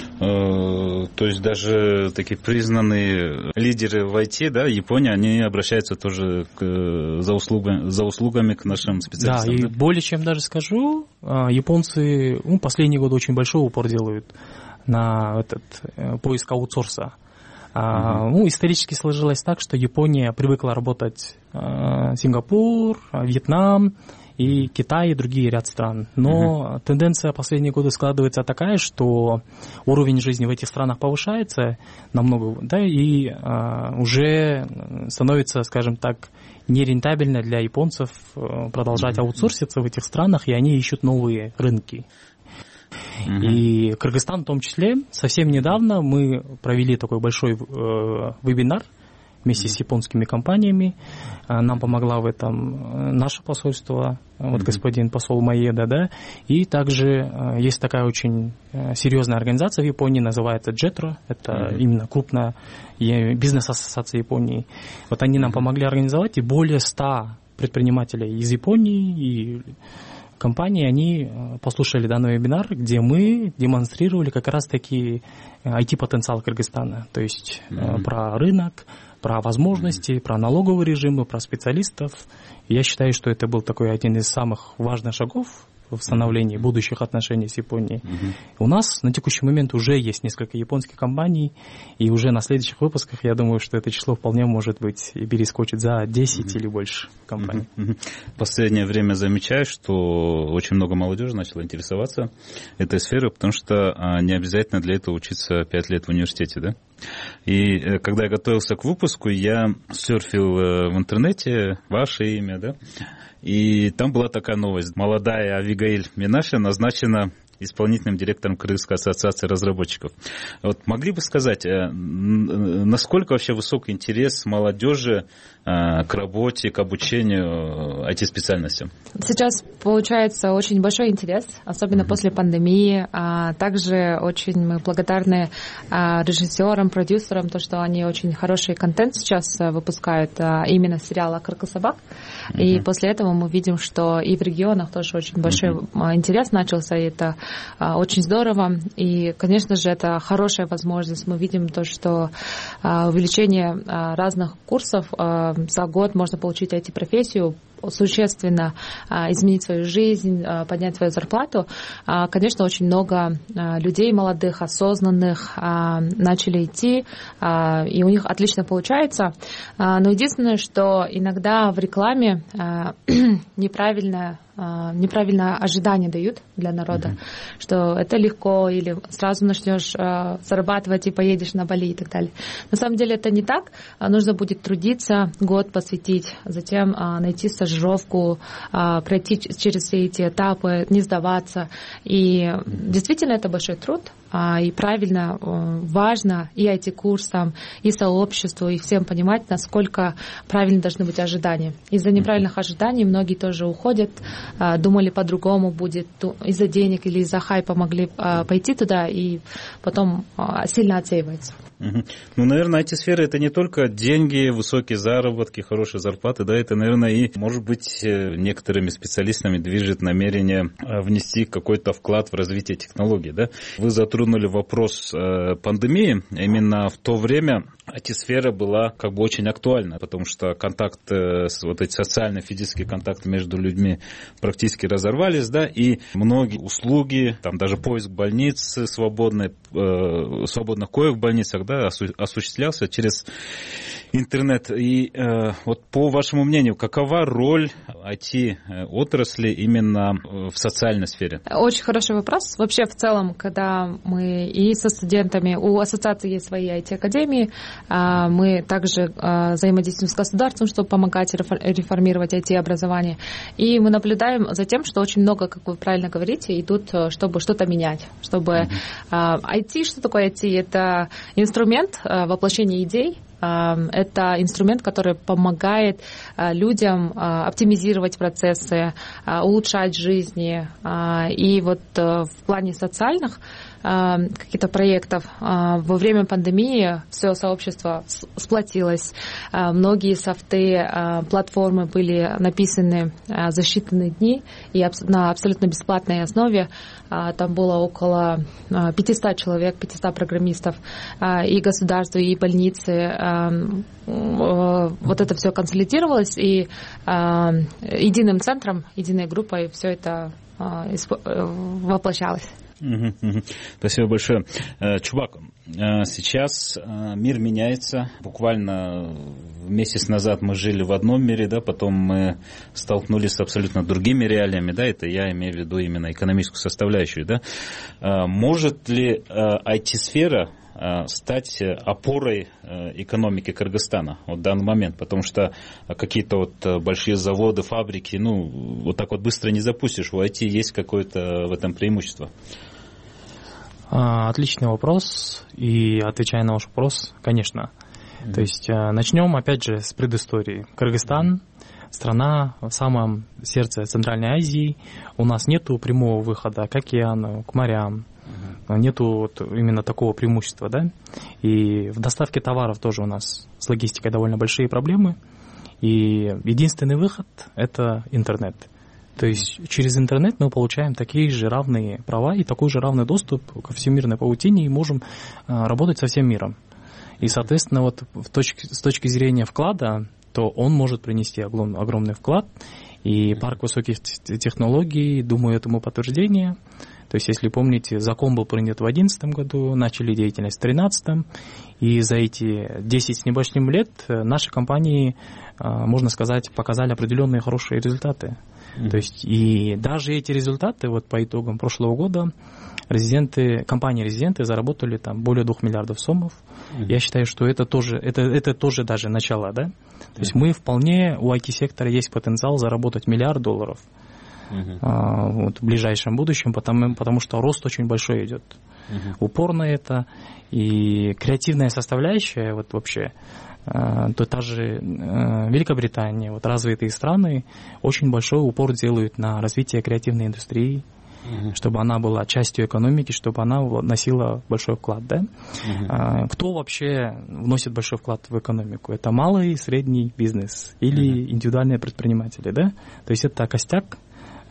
То есть даже такие признанные лидеры в ай ти, да, Япония, они обращаются тоже к, за, услугами, за услугами к нашим специалистам. Да, да, и более чем даже скажу, японцы ну, последние годы очень большой упор делают на этот поиск аутсорса. А, ну, исторически сложилось так, что Япония привыкла работать а, Сингапур, Вьетнам и Китай и другие ряд стран. Но uh-huh. тенденция последние годы складывается такая, что уровень жизни в этих странах повышается намного, да, и а, уже становится, скажем так, нерентабельно для японцев продолжать uh-huh. аутсорситься в этих странах, и они ищут новые рынки. Uh-huh. И Кыргызстан в том числе. Совсем недавно мы провели такой большой э, вебинар вместе с японскими компаниями. Нам помогла в этом наше посольство, вот господин посол Маеда, да, и также есть такая очень серьезная организация в Японии, называется джетро, это mm-hmm. именно крупная бизнес-ассоциация Японии. Вот они нам помогли организовать, и более ста предпринимателей из Японии и компании, они послушали данный вебинар, где мы демонстрировали как раз-таки ай ти-потенциал Кыргызстана, то есть mm-hmm. про рынок, про возможности, mm-hmm. про налоговые режимы, про специалистов. Я считаю, что это был такой один из самых важных шагов в становлении будущих отношений с Японией. Uh-huh. У нас на текущий момент уже есть несколько японских компаний, и уже на следующих выпусках, я думаю, что это число вполне может быть и перескочит за десять uh-huh. или больше компаний. Uh-huh. Uh-huh. В последнее время замечаю, что очень много молодежи начала интересоваться этой сферой, потому что не обязательно для этого учиться пять лет в университете, да? И когда я готовился к выпуску, я серфил в интернете ваше имя, да? И там была такая новость. Молодая Авигаиль Минаша назначена исполнительным директором Кыргызской ассоциации разработчиков. Вот могли бы сказать, насколько вообще высокий интерес молодежи к работе, к обучению ай ти-специальностям? Сейчас получается очень большой интерес, особенно mm-hmm. после пандемии. Также очень мы благодарны режиссерам, продюсерам, то, что они очень хороший контент сейчас выпускают, именно сериала «Кыргыз-Собак». Mm-hmm. И после этого мы видим, что и в регионах тоже очень большой mm-hmm. интерес начался, и это очень здорово. И, конечно же, это хорошая возможность. Мы видим то, что увеличение разных курсов за год можно получить ай ти-профессию, существенно а, изменить свою жизнь, а, поднять свою зарплату. А, конечно, очень много а, людей молодых, осознанных а, начали идти, а, и у них отлично получается. А, но единственное, что иногда в рекламе а, неправильно неправильное ожидание дают для народа, mm-hmm. что это легко, или сразу начнешь э, зарабатывать и поедешь на Бали и так далее. На самом деле это не так. Нужно будет трудиться, год посвятить, затем э, найти стажировку, э, пройти через все эти этапы, не сдаваться. И mm-hmm. действительно это большой труд. И правильно, важно и ай ти-курсам, и сообществу, и всем понимать, насколько правильно должны быть ожидания. Из-за неправильных ожиданий многие тоже уходят, думали по-другому будет, из-за денег или из-за хайпа могли пойти туда, и потом сильно отсеиваются. Угу. Ну, наверное, ай ти-сфера — это не только деньги, высокие заработки, хорошие зарплаты, да, это, наверное, и, может быть, некоторыми специалистами движет намерение внести какой-то вклад в развитие технологий, да. Вы затронули вопрос пандемии. Именно в то время ай ти-сфера была как бы очень актуальна, потому что контакт, вот эти социальные, физические контакты между людьми практически разорвались, да, и многие услуги, там даже поиск больниц свободной, э, свободных коек в больницах, да, осу- осуществлялся через интернет. И э, вот по вашему мнению, какова роль ай ти-отрасли именно в социальной сфере? Очень хороший вопрос. Вообще, в целом, когда мы и со студентами, у ассоциации есть свои ай ти-академии, мы также взаимодействуем с государством, чтобы помогать реформировать ай ти-образование. И мы наблюдаем за тем, что очень много, как вы правильно говорите, идут, чтобы что-то менять. Чтобы mm-hmm. ай ти, что такое ай ти? Это инструмент воплощения идей. Это инструмент, который помогает людям оптимизировать процессы, улучшать жизни. И вот в плане социальных каких-то проектов во время пандемии все сообщество сплотилось. Многие софты, платформы были написаны за считанные дни и на абсолютно бесплатной основе. Там было около пятьсот человек, пятьсот программистов, и государство, и больницы. Вот это все консолидировалось, и единым центром, единой группой все это воплощалось. Спасибо большое. Чубак, сейчас мир меняется. Буквально месяц назад мы жили в одном мире, да, потом мы столкнулись с абсолютно другими реалиями, да, это я имею в виду именно экономическую составляющую, да. Может ли ай ти-сфера стать опорой экономики Кыргызстана в данный момент, потому что какие-то вот большие заводы, фабрики, ну, вот так вот быстро не запустишь, у ай ти есть какое-то в этом преимущество? Отличный вопрос, и отвечая на ваш вопрос, конечно. Mm-hmm. То есть начнем опять же с предыстории. Кыргызстан – страна в самом сердце Центральной Азии, у нас нету прямого выхода к океану, к морям. Нету вот именно такого преимущества, да, и в доставке товаров тоже у нас с логистикой довольно большие проблемы, и единственный выход – это интернет. То есть через интернет мы получаем такие же равные права и такой же равный доступ ко всемирной паутине и можем работать со всем миром. И, соответственно, вот в точке, с точки зрения вклада, то он может принести огромный, огромный вклад, и парк высоких технологий, думаю, этому подтверждение. То есть, если помните, закон был принят в две тысячи одиннадцатом году, начали деятельность в две тысячи тринадцатом, и за эти десять с небольшим лет наши компании, можно сказать, показали определенные хорошие результаты. Mm-hmm. То есть, и даже эти результаты, вот по итогам прошлого года, резиденты, компании-резиденты заработали там более двух миллиардов сомов. Mm-hmm. Я считаю, что это тоже, это, это тоже даже начало, да? То mm-hmm. есть, мы вполне, у ай ти-сектора есть потенциал заработать миллиард долларов. Uh-huh. А, вот, в ближайшем будущем, потому, потому что рост очень большой идет. Uh-huh. Упор на это. И креативная составляющая, вот вообще, а, то та же а, Великобритания, вот развитые страны очень большой упор делают на развитие креативной индустрии, uh-huh. чтобы она была частью экономики, чтобы она вносила большой вклад. Да? Uh-huh. А, кто вообще вносит большой вклад в экономику? Это малый и средний бизнес или uh-huh. индивидуальные предприниматели. Да? То есть это костяк.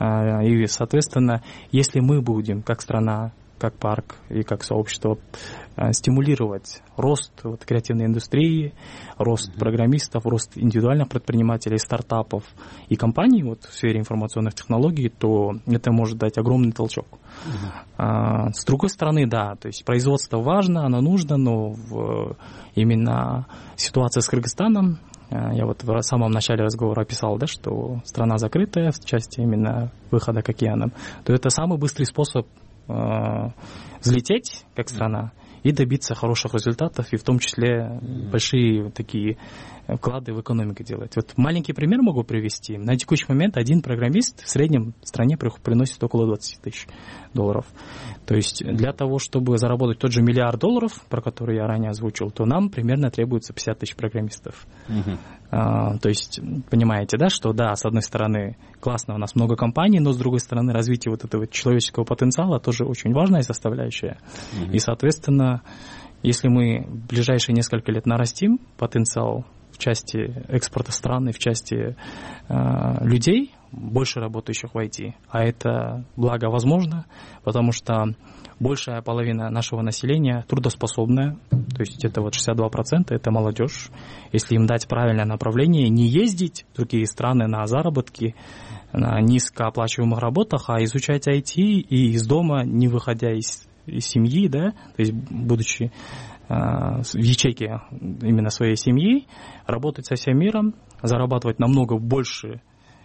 И, соответственно, если мы будем, как страна, как парк и как сообщество, стимулировать рост вот, креативной индустрии, рост mm-hmm. программистов, рост индивидуальных предпринимателей, стартапов и компаний вот, в сфере информационных технологий, то это может дать огромный толчок. Mm-hmm. А, с другой стороны, да, то есть производство важно, оно нужно, но в, именно ситуация с Кыргызстаном, я вот в самом начале разговора описал, да, что страна закрытая в части именно выхода к океанам, то это самый быстрый способ э, взлететь как страна и добиться хороших результатов, и в том числе большие такие вклады в экономику делать. Вот маленький пример могу привести. На текущий момент один программист в среднем в стране приносит около двадцать тысяч долларов. То есть для того, чтобы заработать тот же миллиард долларов, про который я ранее озвучил, то нам примерно требуется пятьдесят тысяч программистов. Uh-huh. А, то есть понимаете, да, что да, с одной стороны классно, у нас много компаний, но с другой стороны развитие вот этого человеческого потенциала тоже очень важная составляющая. Uh-huh. И, соответственно, если мы в ближайшие несколько лет нарастим потенциал в части экспорта страны, в части э, людей, больше работающих в ай ти. А это благо возможно, потому что большая половина нашего населения трудоспособная, то есть это вот шестьдесят два процента, это молодежь. Если им дать правильное направление, не ездить в другие страны на заработки, на низкооплачиваемых работах, а изучать ай ти и из дома, не выходя из, из семьи, да, то есть будучи в ячейке именно своей семьи, работать со всем миром, зарабатывать намного больше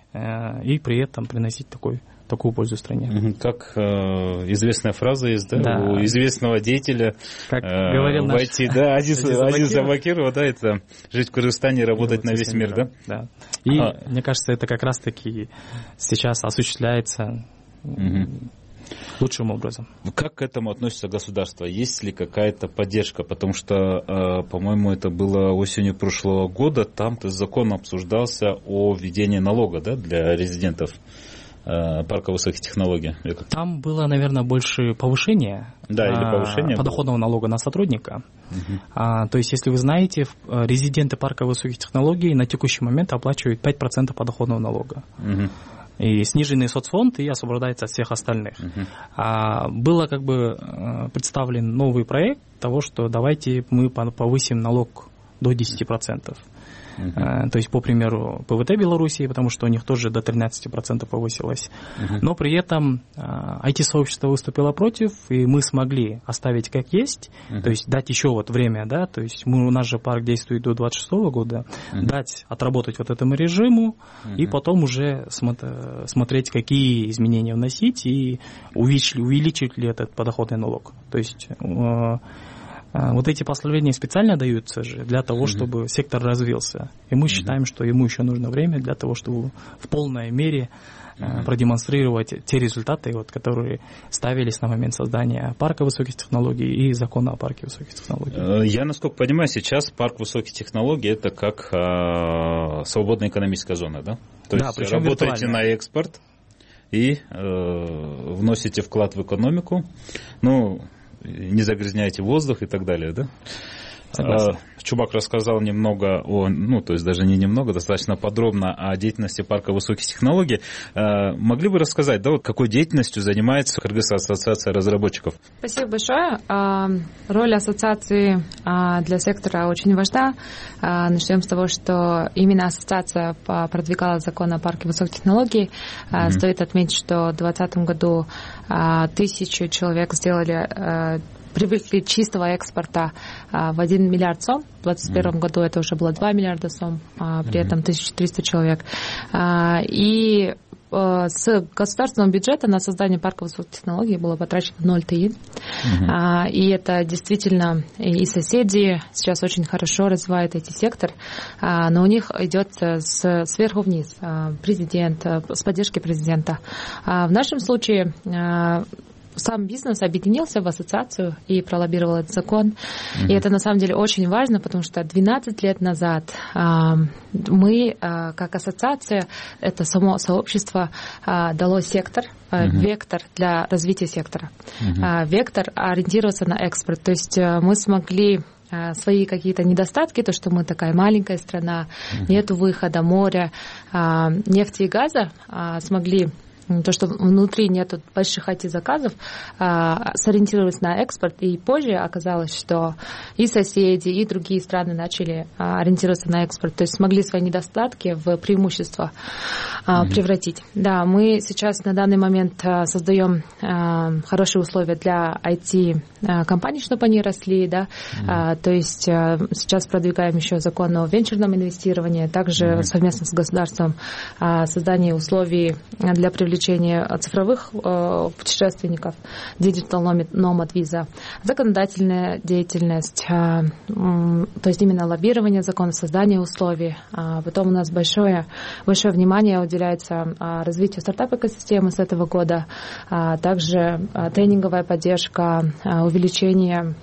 и при этом приносить такой, такую пользу стране. Как э, известная фраза есть, да, да. у известного деятеля как э, говорил в ай ти, наш... да, Азиз Абакирова, да, это жить в Кыргызстане и работать на весь мир, мира. Да? Да. И а. мне кажется, это как раз-таки сейчас осуществляется угу. лучшим образом. Как к этому относится государство? Есть ли какая-то поддержка? Потому что, по-моему, это было осенью прошлого года, там закон обсуждался о введении налога, да, для резидентов парка высоких технологий. Там было, наверное, больше повышение, да, или повышение подоходного было. налога на сотрудника. Угу. А, то есть, если вы знаете, резиденты парка высоких технологий на текущий момент оплачивают пять процентов подоходного налога. Угу. И сниженный соцфонд и освобождается от всех остальных. Uh-huh. А было как бы представлен новый проект того, что давайте мы повысим налог до десяти процентов. Uh-huh. То есть, по примеру, ПВТ Белоруссии, потому что у них тоже до тринадцати процентов повысилось. Uh-huh. Но при этом ай ти-сообщество выступило против, и мы смогли оставить как есть, uh-huh. то есть дать еще вот время, да, то есть мы, у нас же парк действует до двадцать шестого года, uh-huh. дать отработать вот этому режиму, uh-huh. и потом уже смо- смотреть, какие изменения вносить, и увеличить, увеличить ли этот подоходный налог. То есть... Вот эти послабления специально даются же для того, чтобы mm-hmm. сектор развился. И мы mm-hmm. считаем, что ему еще нужно время для того, чтобы в полной мере mm-hmm. продемонстрировать те результаты, вот, которые ставились на момент создания парка высоких технологий и закона о парке высоких технологий. Я, насколько понимаю, сейчас парк высоких технологий это как э, свободная экономическая зона, да? То да, есть работаете на экспорт и э, вносите вклад в экономику. Ну, не загрязняйте воздух и так далее, да? Согласен. Чубак рассказал немного о, ну, то есть даже не немного, достаточно подробно о деятельности парка высоких технологий. Могли бы рассказать, да, вот какой деятельностью занимается Кыргызская ассоциация разработчиков? Спасибо большое. Роль ассоциации для сектора очень важна. Начнем с того, что именно ассоциация продвигала закон о парке высоких технологий. Mm-hmm. Стоит отметить, что в двадцатом году тысячу человек сделали привыкли чистого экспорта а, в один миллиард сом. В двадцать первом mm-hmm. году это уже было два миллиарда сом, а, при mm-hmm. этом тысяча триста человек. А, и а, с государственного бюджета на создание парка высоких технологий было потрачено ноль тыин. Mm-hmm. А, и это действительно и соседи сейчас очень хорошо развивают эти сектор, а, но у них идет с, сверху вниз а, президент, а, с поддержки президента. А, в нашем случае а, сам бизнес объединился в ассоциацию и пролоббировал этот закон. Mm-hmm. И это на самом деле очень важно, потому что двенадцать лет назад а, мы, а, как ассоциация, это само сообщество а, дало сектор, а, mm-hmm. вектор для развития сектора. Mm-hmm. А, вектор ориентироваться на экспорт. То есть а, мы смогли свои какие-то недостатки, то, что мы такая маленькая страна, mm-hmm. нету выхода, моря, а, нефти и газа, а, смогли то, что внутри нет больших ай ти-заказов, сориентировались на экспорт, и позже оказалось, что и соседи, и другие страны начали ориентироваться на экспорт, то есть смогли свои недостатки в преимущество mm-hmm. превратить. Да, мы сейчас на данный момент создаем хорошие условия для ай ти-компаний, чтобы они росли, да, mm-hmm. то есть сейчас продвигаем еще закон о венчурном инвестировании, также mm-hmm. совместно с государством создание условий для привлечения цифровых э, путешественников, Digital Nomad Visa, законодательная деятельность, э, э, то есть именно лоббирование закона, создание условий. А потом у нас большое, большое внимание уделяется э, развитию стартап-экосистемы с этого года, а также э, тренинговая поддержка, э, увеличение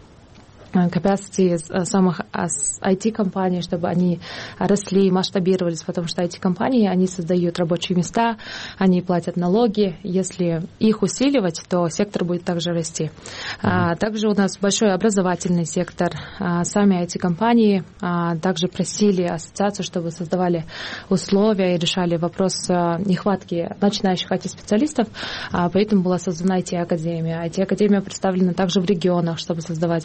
capacity самых ай ти-компаний, чтобы они росли, масштабировались, потому что ай ти-компании, они создают рабочие места, они платят налоги. Если их усиливать, то сектор будет также расти. Mm-hmm. Также у нас большой образовательный сектор. Сами ай ти-компании также просили ассоциацию, чтобы создавали условия и решали вопрос нехватки начинающих ай ти-специалистов, поэтому была создана ай ти-академия. ай ти-академия представлена также в регионах, чтобы создавать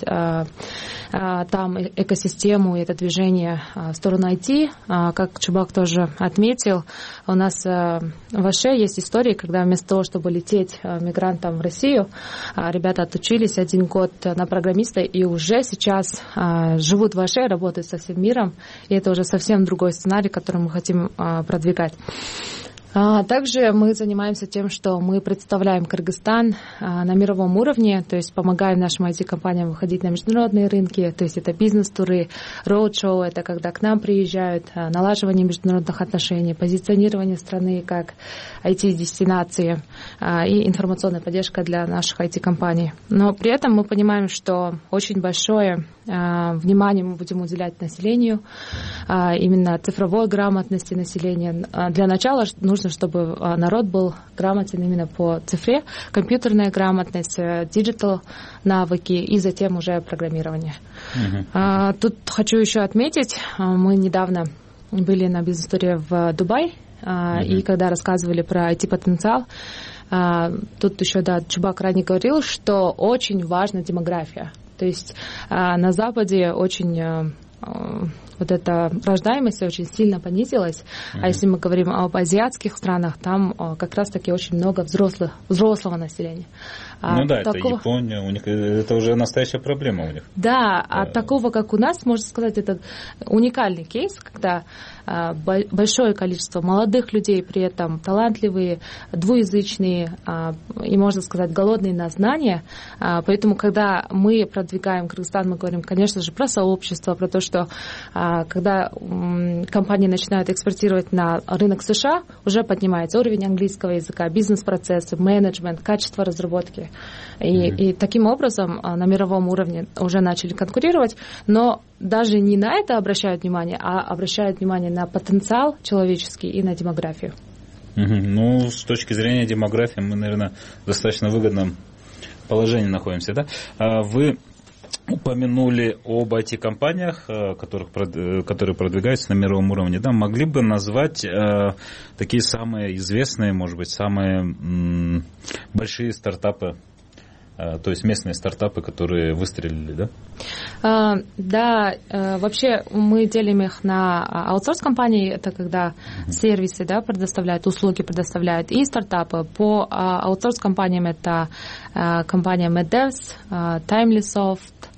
там экосистему и это движение в сторону ай ти. Как Чубак тоже отметил, у нас в Аше есть истории, когда вместо того, чтобы лететь мигрантам в Россию, ребята отучились один год на программиста и уже сейчас живут в Аше, работают со всем миром, и это уже совсем другой сценарий, который мы хотим продвигать. Также мы занимаемся тем, что мы представляем Кыргызстан на мировом уровне, то есть помогаем нашим ай ти-компаниям выходить на международные рынки, то есть это бизнес-туры, роуд-шоу, это когда к нам приезжают, налаживание международных отношений, позиционирование страны как ай ти-дестинации и информационная поддержка для наших ай ти-компаний. Но при этом мы понимаем, что очень большое внимание мы будем уделять населению, именно цифровой грамотности населения. Для начала нужно, чтобы народ был грамотен именно по цифре, компьютерная грамотность, диджитал навыки и затем уже программирование. Uh-huh. Тут хочу еще отметить, мы недавно были на бизнес-туре в Дубае, uh-huh. и когда рассказывали про ай ти-потенциал, тут еще, да, Чубак ранее говорил, что очень важна демография. То есть на Западе очень вот эта рождаемость очень сильно понизилась. Mm-hmm. А если мы говорим об азиатских странах, там как раз-таки очень много взрослых, взрослого населения. Ну а да, такого... это Япония, у них это уже настоящая проблема у них. Да, да, а такого, как у нас, можно сказать, это уникальный кейс, когда а, большое количество молодых людей, при этом талантливые, двуязычные а, и, можно сказать, голодные на знания. А, поэтому, когда мы продвигаем Кыргызстан, мы говорим, конечно же, про сообщество, про то, что а, когда м, компании начинают экспортировать на рынок США, уже поднимается уровень английского языка, бизнес-процессы, менеджмент, качество разработки. И, mm-hmm. и таким образом на мировом уровне уже начали конкурировать, но даже не на это обращают внимание, а обращают внимание на потенциал человеческий и на демографию. Mm-hmm. Ну, с точки зрения демографии мы, наверное, в достаточно выгодном положении находимся, да? Вы упомянули об ай ти-компаниях, которых, которые продвигаются на мировом уровне. Да? Могли бы назвать э, такие самые известные, может быть, самые м, большие стартапы, э, то есть местные стартапы, которые выстрелили, да? А, да, э, вообще мы делим их на аутсорс-компании, это когда uh-huh. сервисы, да, предоставляют, услуги предоставляют, и стартапы. По а, аутсорс-компаниям это а, компания MedDevs, а, TimelySoft,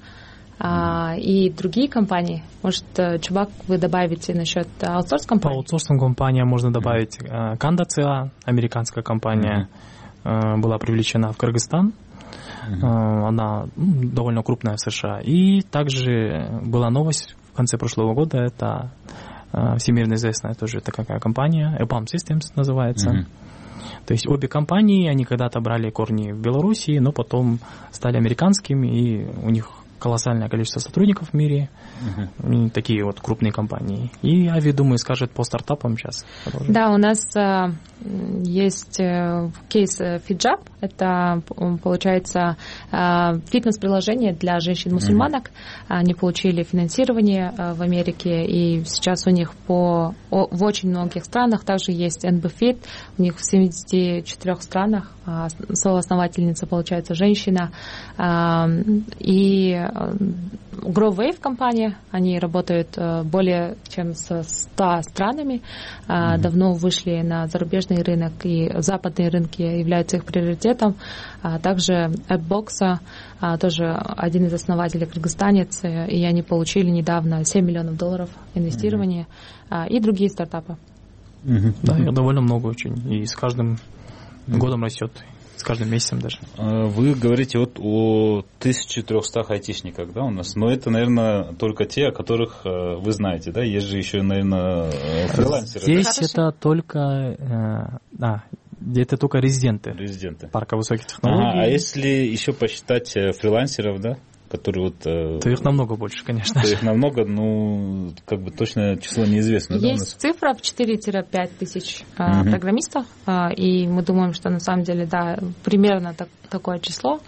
А, и другие компании. Может, Чубак, вы добавите насчет аутсорс-компаний? По аутсорс-компаниям можно добавить Канда.ЦА, американская компания, mm-hmm. была привлечена в Кыргызстан. Mm-hmm. Она довольно крупная в США. И также была новость в конце прошлого года, это всемирно известная тоже такая компания, EPAM Systems называется. Mm-hmm. То есть обе компании, они когда-то брали корни в Белоруссии, но потом стали американскими, и у них колоссальное количество сотрудников в мире, uh-huh. такие вот крупные компании. И Ави, думаю, скажет по стартапам сейчас. Продолжим. Да, у нас э, есть э, кейс FitJob. Это, получается, э, фитнес-приложение для женщин-мусульманок. Uh-huh. Они получили финансирование э, в Америке, и сейчас у них по, о, в очень многих странах также есть эн би Fit. У них в семидесяти четырёх странах. Э, соосновательница, получается, женщина. Э, и GrowWave компания, они работают более чем с ста странами, mm-hmm. давно вышли на зарубежный рынок, и западные рынки являются их приоритетом. Также AppBox, тоже один из основателей, кыргызстанец, и они получили недавно семь миллионов долларов инвестирования, mm-hmm. и другие стартапы. Mm-hmm. Да, их довольно много очень, и с каждым mm-hmm. годом растет. С каждым месяцем даже. Вы говорите вот о тысяче трёхстах айтишниках, да, у нас, но это, наверное, только те, о которых вы знаете, да, есть же еще, наверное, фрилансеры. Здесь да? это только, а, это только резиденты. Резиденты. Парка высоких технологий. Ага, а если еще посчитать фрилансеров, да, которые вот... То их намного больше, конечно. То их намного, ну, как бы точное число неизвестно. Есть да, цифра в четыре-пять тысяч uh-huh. программистов, и мы думаем, что на самом деле, да, примерно так, такое число.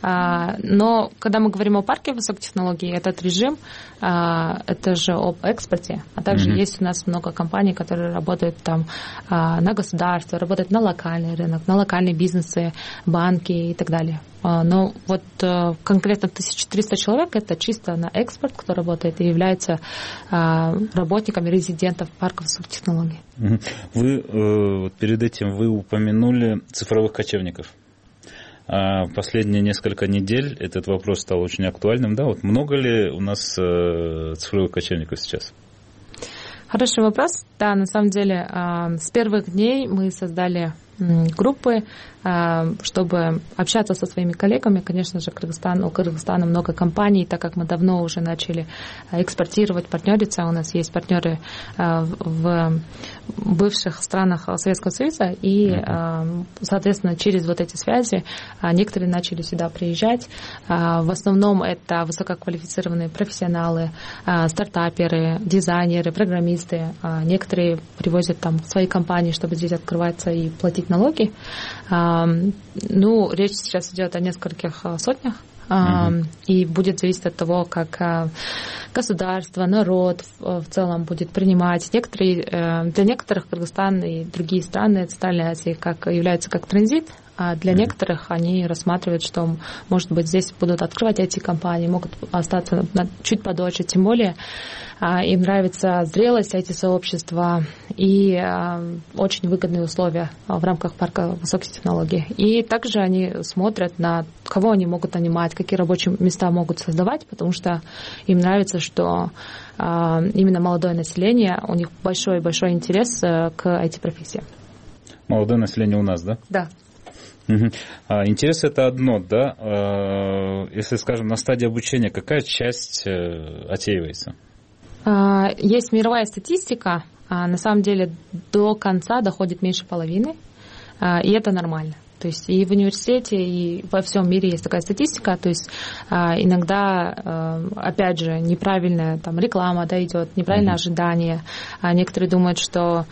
Но когда мы говорим о парке высоких технологий, этот режим, это же об экспорте, а также uh-huh. есть у нас много компаний, которые работают там на государство, работают на локальный рынок, на локальные бизнесы, банки и так далее. Но вот конкретно тысяча триста человек это чисто на экспорт, кто работает и является работниками резидентов парка высоких технологий. Вы перед этим вы упомянули цифровых кочевников. Последние несколько недель этот вопрос стал очень актуальным. Да? Вот много ли у нас цифровых кочевников сейчас? Хороший вопрос. Да, на самом деле с первых дней мы создали группы, чтобы общаться со своими коллегами. Конечно же, Кыргызстан, у Кыргызстана много компаний, так как мы давно уже начали экспортировать, партнериться. У нас есть партнеры в бывших странах Советского Союза, и, соответственно, через вот эти связи некоторые начали сюда приезжать. В основном это высококвалифицированные профессионалы, стартаперы, дизайнеры, программисты. Некоторые привозят там свои компании, чтобы здесь открываться и платить налоги. Ну, речь сейчас идет о нескольких сотнях, uh-huh. и будет зависеть от того, как государство, народ в целом будет принимать. Некоторые, для некоторых Кыргызстан и другие страны Центральной Азии как, являются как транзит, А для некоторых они рассматривают, что, может быть, здесь будут открывать эти компании, могут остаться чуть подольше. Тем более им нравится зрелость ай ти-сообщества и очень выгодные условия в рамках парка высоких технологий. И также они смотрят на кого они могут нанимать, какие рабочие места могут создавать, потому что им нравится, что именно молодое население, у них большой-большой интерес к ай ти-профессии. Молодое население у нас, да? Да. Угу. А, интерес это одно, да? А, если, скажем, на стадии обучения, какая часть э, отсеивается? А, есть мировая статистика, а, на самом деле до конца доходит меньше половины, а, и это нормально. То есть и в университете, и во всем мире есть такая статистика. То есть а, иногда, а, опять же, неправильная там, реклама да, идет, неправильное mm-hmm. ожидание. А некоторые думают, что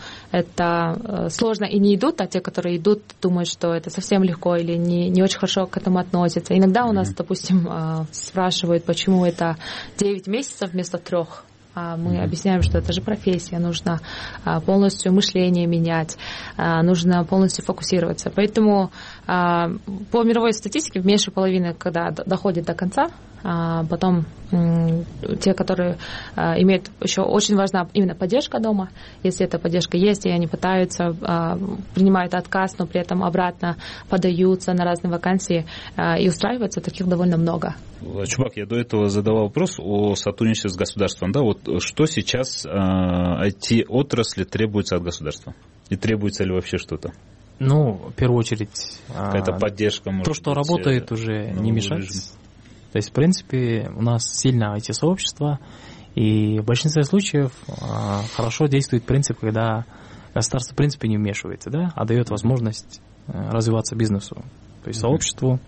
это сложно и не идут, а те, которые идут, думают, что это совсем легко или не, не очень хорошо к этому относятся. Иногда у нас, mm-hmm. допустим, спрашивают, почему это девять месяцев вместо трех. Мы mm-hmm. объясняем, что это же профессия, нужно полностью мышление менять, нужно полностью фокусироваться. Поэтому по мировой статистике меньше половины, когда доходит до конца, потом те, которые имеют еще очень важна именно поддержка дома, если эта поддержка есть, и они пытаются, принимают отказ, но при этом обратно подаются на разные вакансии и устраиваются, таких довольно много. Чубак, я до этого задавал вопрос о сотрудничестве с государством. Да? Вот что сейчас ай ти-отрасли требуется от государства? И требуется ли вообще что-то? Ну, в первую очередь... Какая-то поддержка, может То, что быть, работает, уже не мешать. Режим. То есть, в принципе, у нас сильное ай ти-сообщество, и в большинстве случаев хорошо действует принцип, когда государство, в принципе, не вмешивается, да, а дает возможность развиваться бизнесу, то есть сообществу.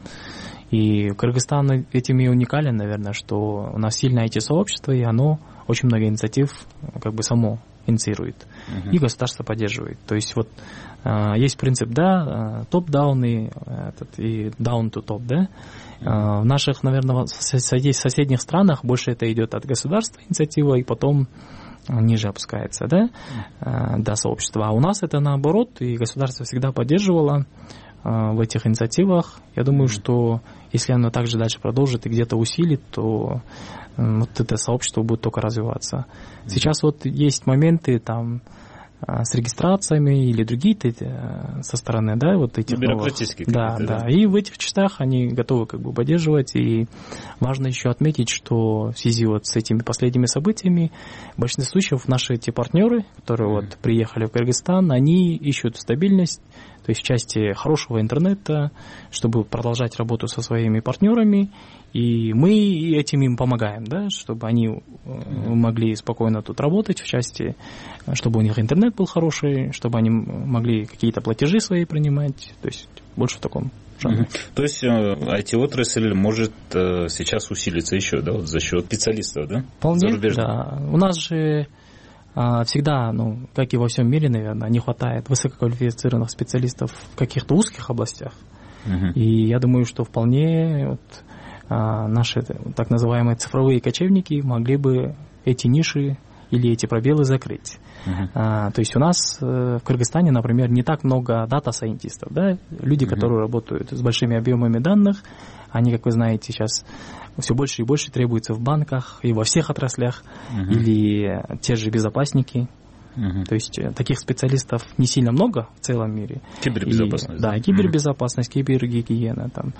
И Кыргызстан этим и уникален, наверное, что у нас сильное ай ти-сообщество, и оно очень много инициатив как бы само инициирует, uh-huh. и государство поддерживает. То есть вот есть принцип, да, топ-даун и, и down-to-top, да. В наших, наверное, соседних странах больше это идет от государства инициатива, и потом ниже опускается, да, до сообщества. А у нас это наоборот, и государство всегда поддерживало в этих инициативах. Я думаю, mm-hmm. что если оно также дальше продолжит и где-то усилит, то вот это сообщество будет только развиваться. Mm-hmm. Сейчас вот есть моменты там с регистрациями или другие со стороны, да, вот этих бюрократические новых. Да, да, да. И в этих частях они готовы как бы поддерживать. И важно еще отметить, что в связи вот с этими последними событиями в большинстве случаев наши эти партнеры, которые mm-hmm. вот приехали в Кыргызстан, они ищут стабильность, то есть в части хорошего интернета, чтобы продолжать работу со своими партнерами, и мы этим им помогаем, да, чтобы они могли спокойно тут работать в части, чтобы у них интернет был хороший, чтобы они могли какие-то платежи свои принимать, то есть больше в таком жанре. Mm-hmm. То есть ай ти-отрасль может сейчас усилиться еще, да, вот за счет специалистов, да? Вполне, да. У нас же всегда, ну, как и во всем мире, наверное, не хватает высококвалифицированных специалистов в каких-то узких областях. Uh-huh. И я думаю, что вполне вот, а, наши так называемые цифровые кочевники могли бы эти ниши или эти пробелы закрыть. Uh-huh. А, то есть у нас э, в Кыргызстане, например, не так много дата-сайентистов, да? Люди, uh-huh. которые работают с большими объемами данных, они, как вы знаете, сейчас все больше и больше требуется в банках и во всех отраслях, uh-huh. или те же безопасники. Uh-huh. То есть таких специалистов не сильно много в целом мире. Кибербезопасность. И, да, кибербезопасность, uh-huh. кибергигиена, там,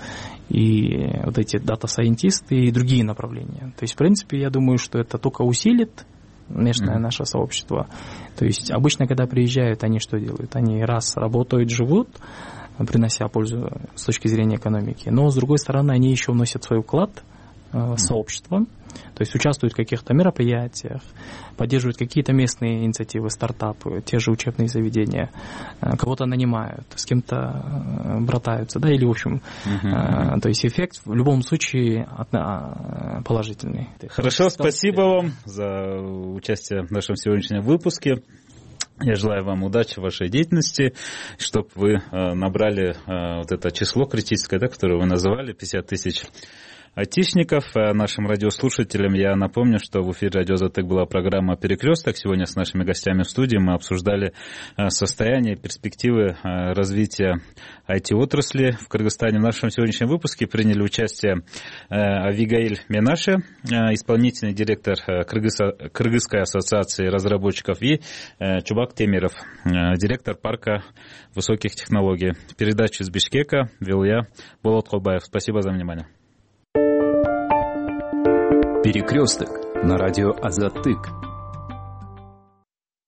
и вот эти дата-сайентисты и другие направления. То есть, в принципе, я думаю, что это только усилит местное uh-huh. наше сообщество. То есть обычно, когда приезжают, они что делают? Они раз работают, живут, принося пользу с точки зрения экономики. Но, с другой стороны, они еще вносят свой вклад в сообщество, то есть участвуют в каких-то мероприятиях, поддерживают какие-то местные инициативы, стартапы, те же учебные заведения, кого-то нанимают, с кем-то братаются, да, или, в общем, uh-huh. то есть эффект в любом случае положительный. Хорошо, спасибо вам за участие в нашем сегодняшнем выпуске. Я желаю вам удачи в вашей деятельности, чтобы вы набрали вот это число критическое, да, которое вы называли, пятьдесят тысяч айтишников. Нашим радиослушателям я напомню, что в эфире «Радио Азаттык» была программа «Перекресток». Сегодня с нашими гостями в студии мы обсуждали состояние, перспективы развития ай ти-отрасли в Кыргызстане. В нашем сегодняшнем выпуске приняли участие Авигаиль Менаше, исполнительный директор Кыргызской ассоциации разработчиков, и Чубак Темиров, директор парка высоких технологий. Передачу из Бишкека вел я, Болот Колбаев. Спасибо за внимание. Перекресток на радио Азаттык.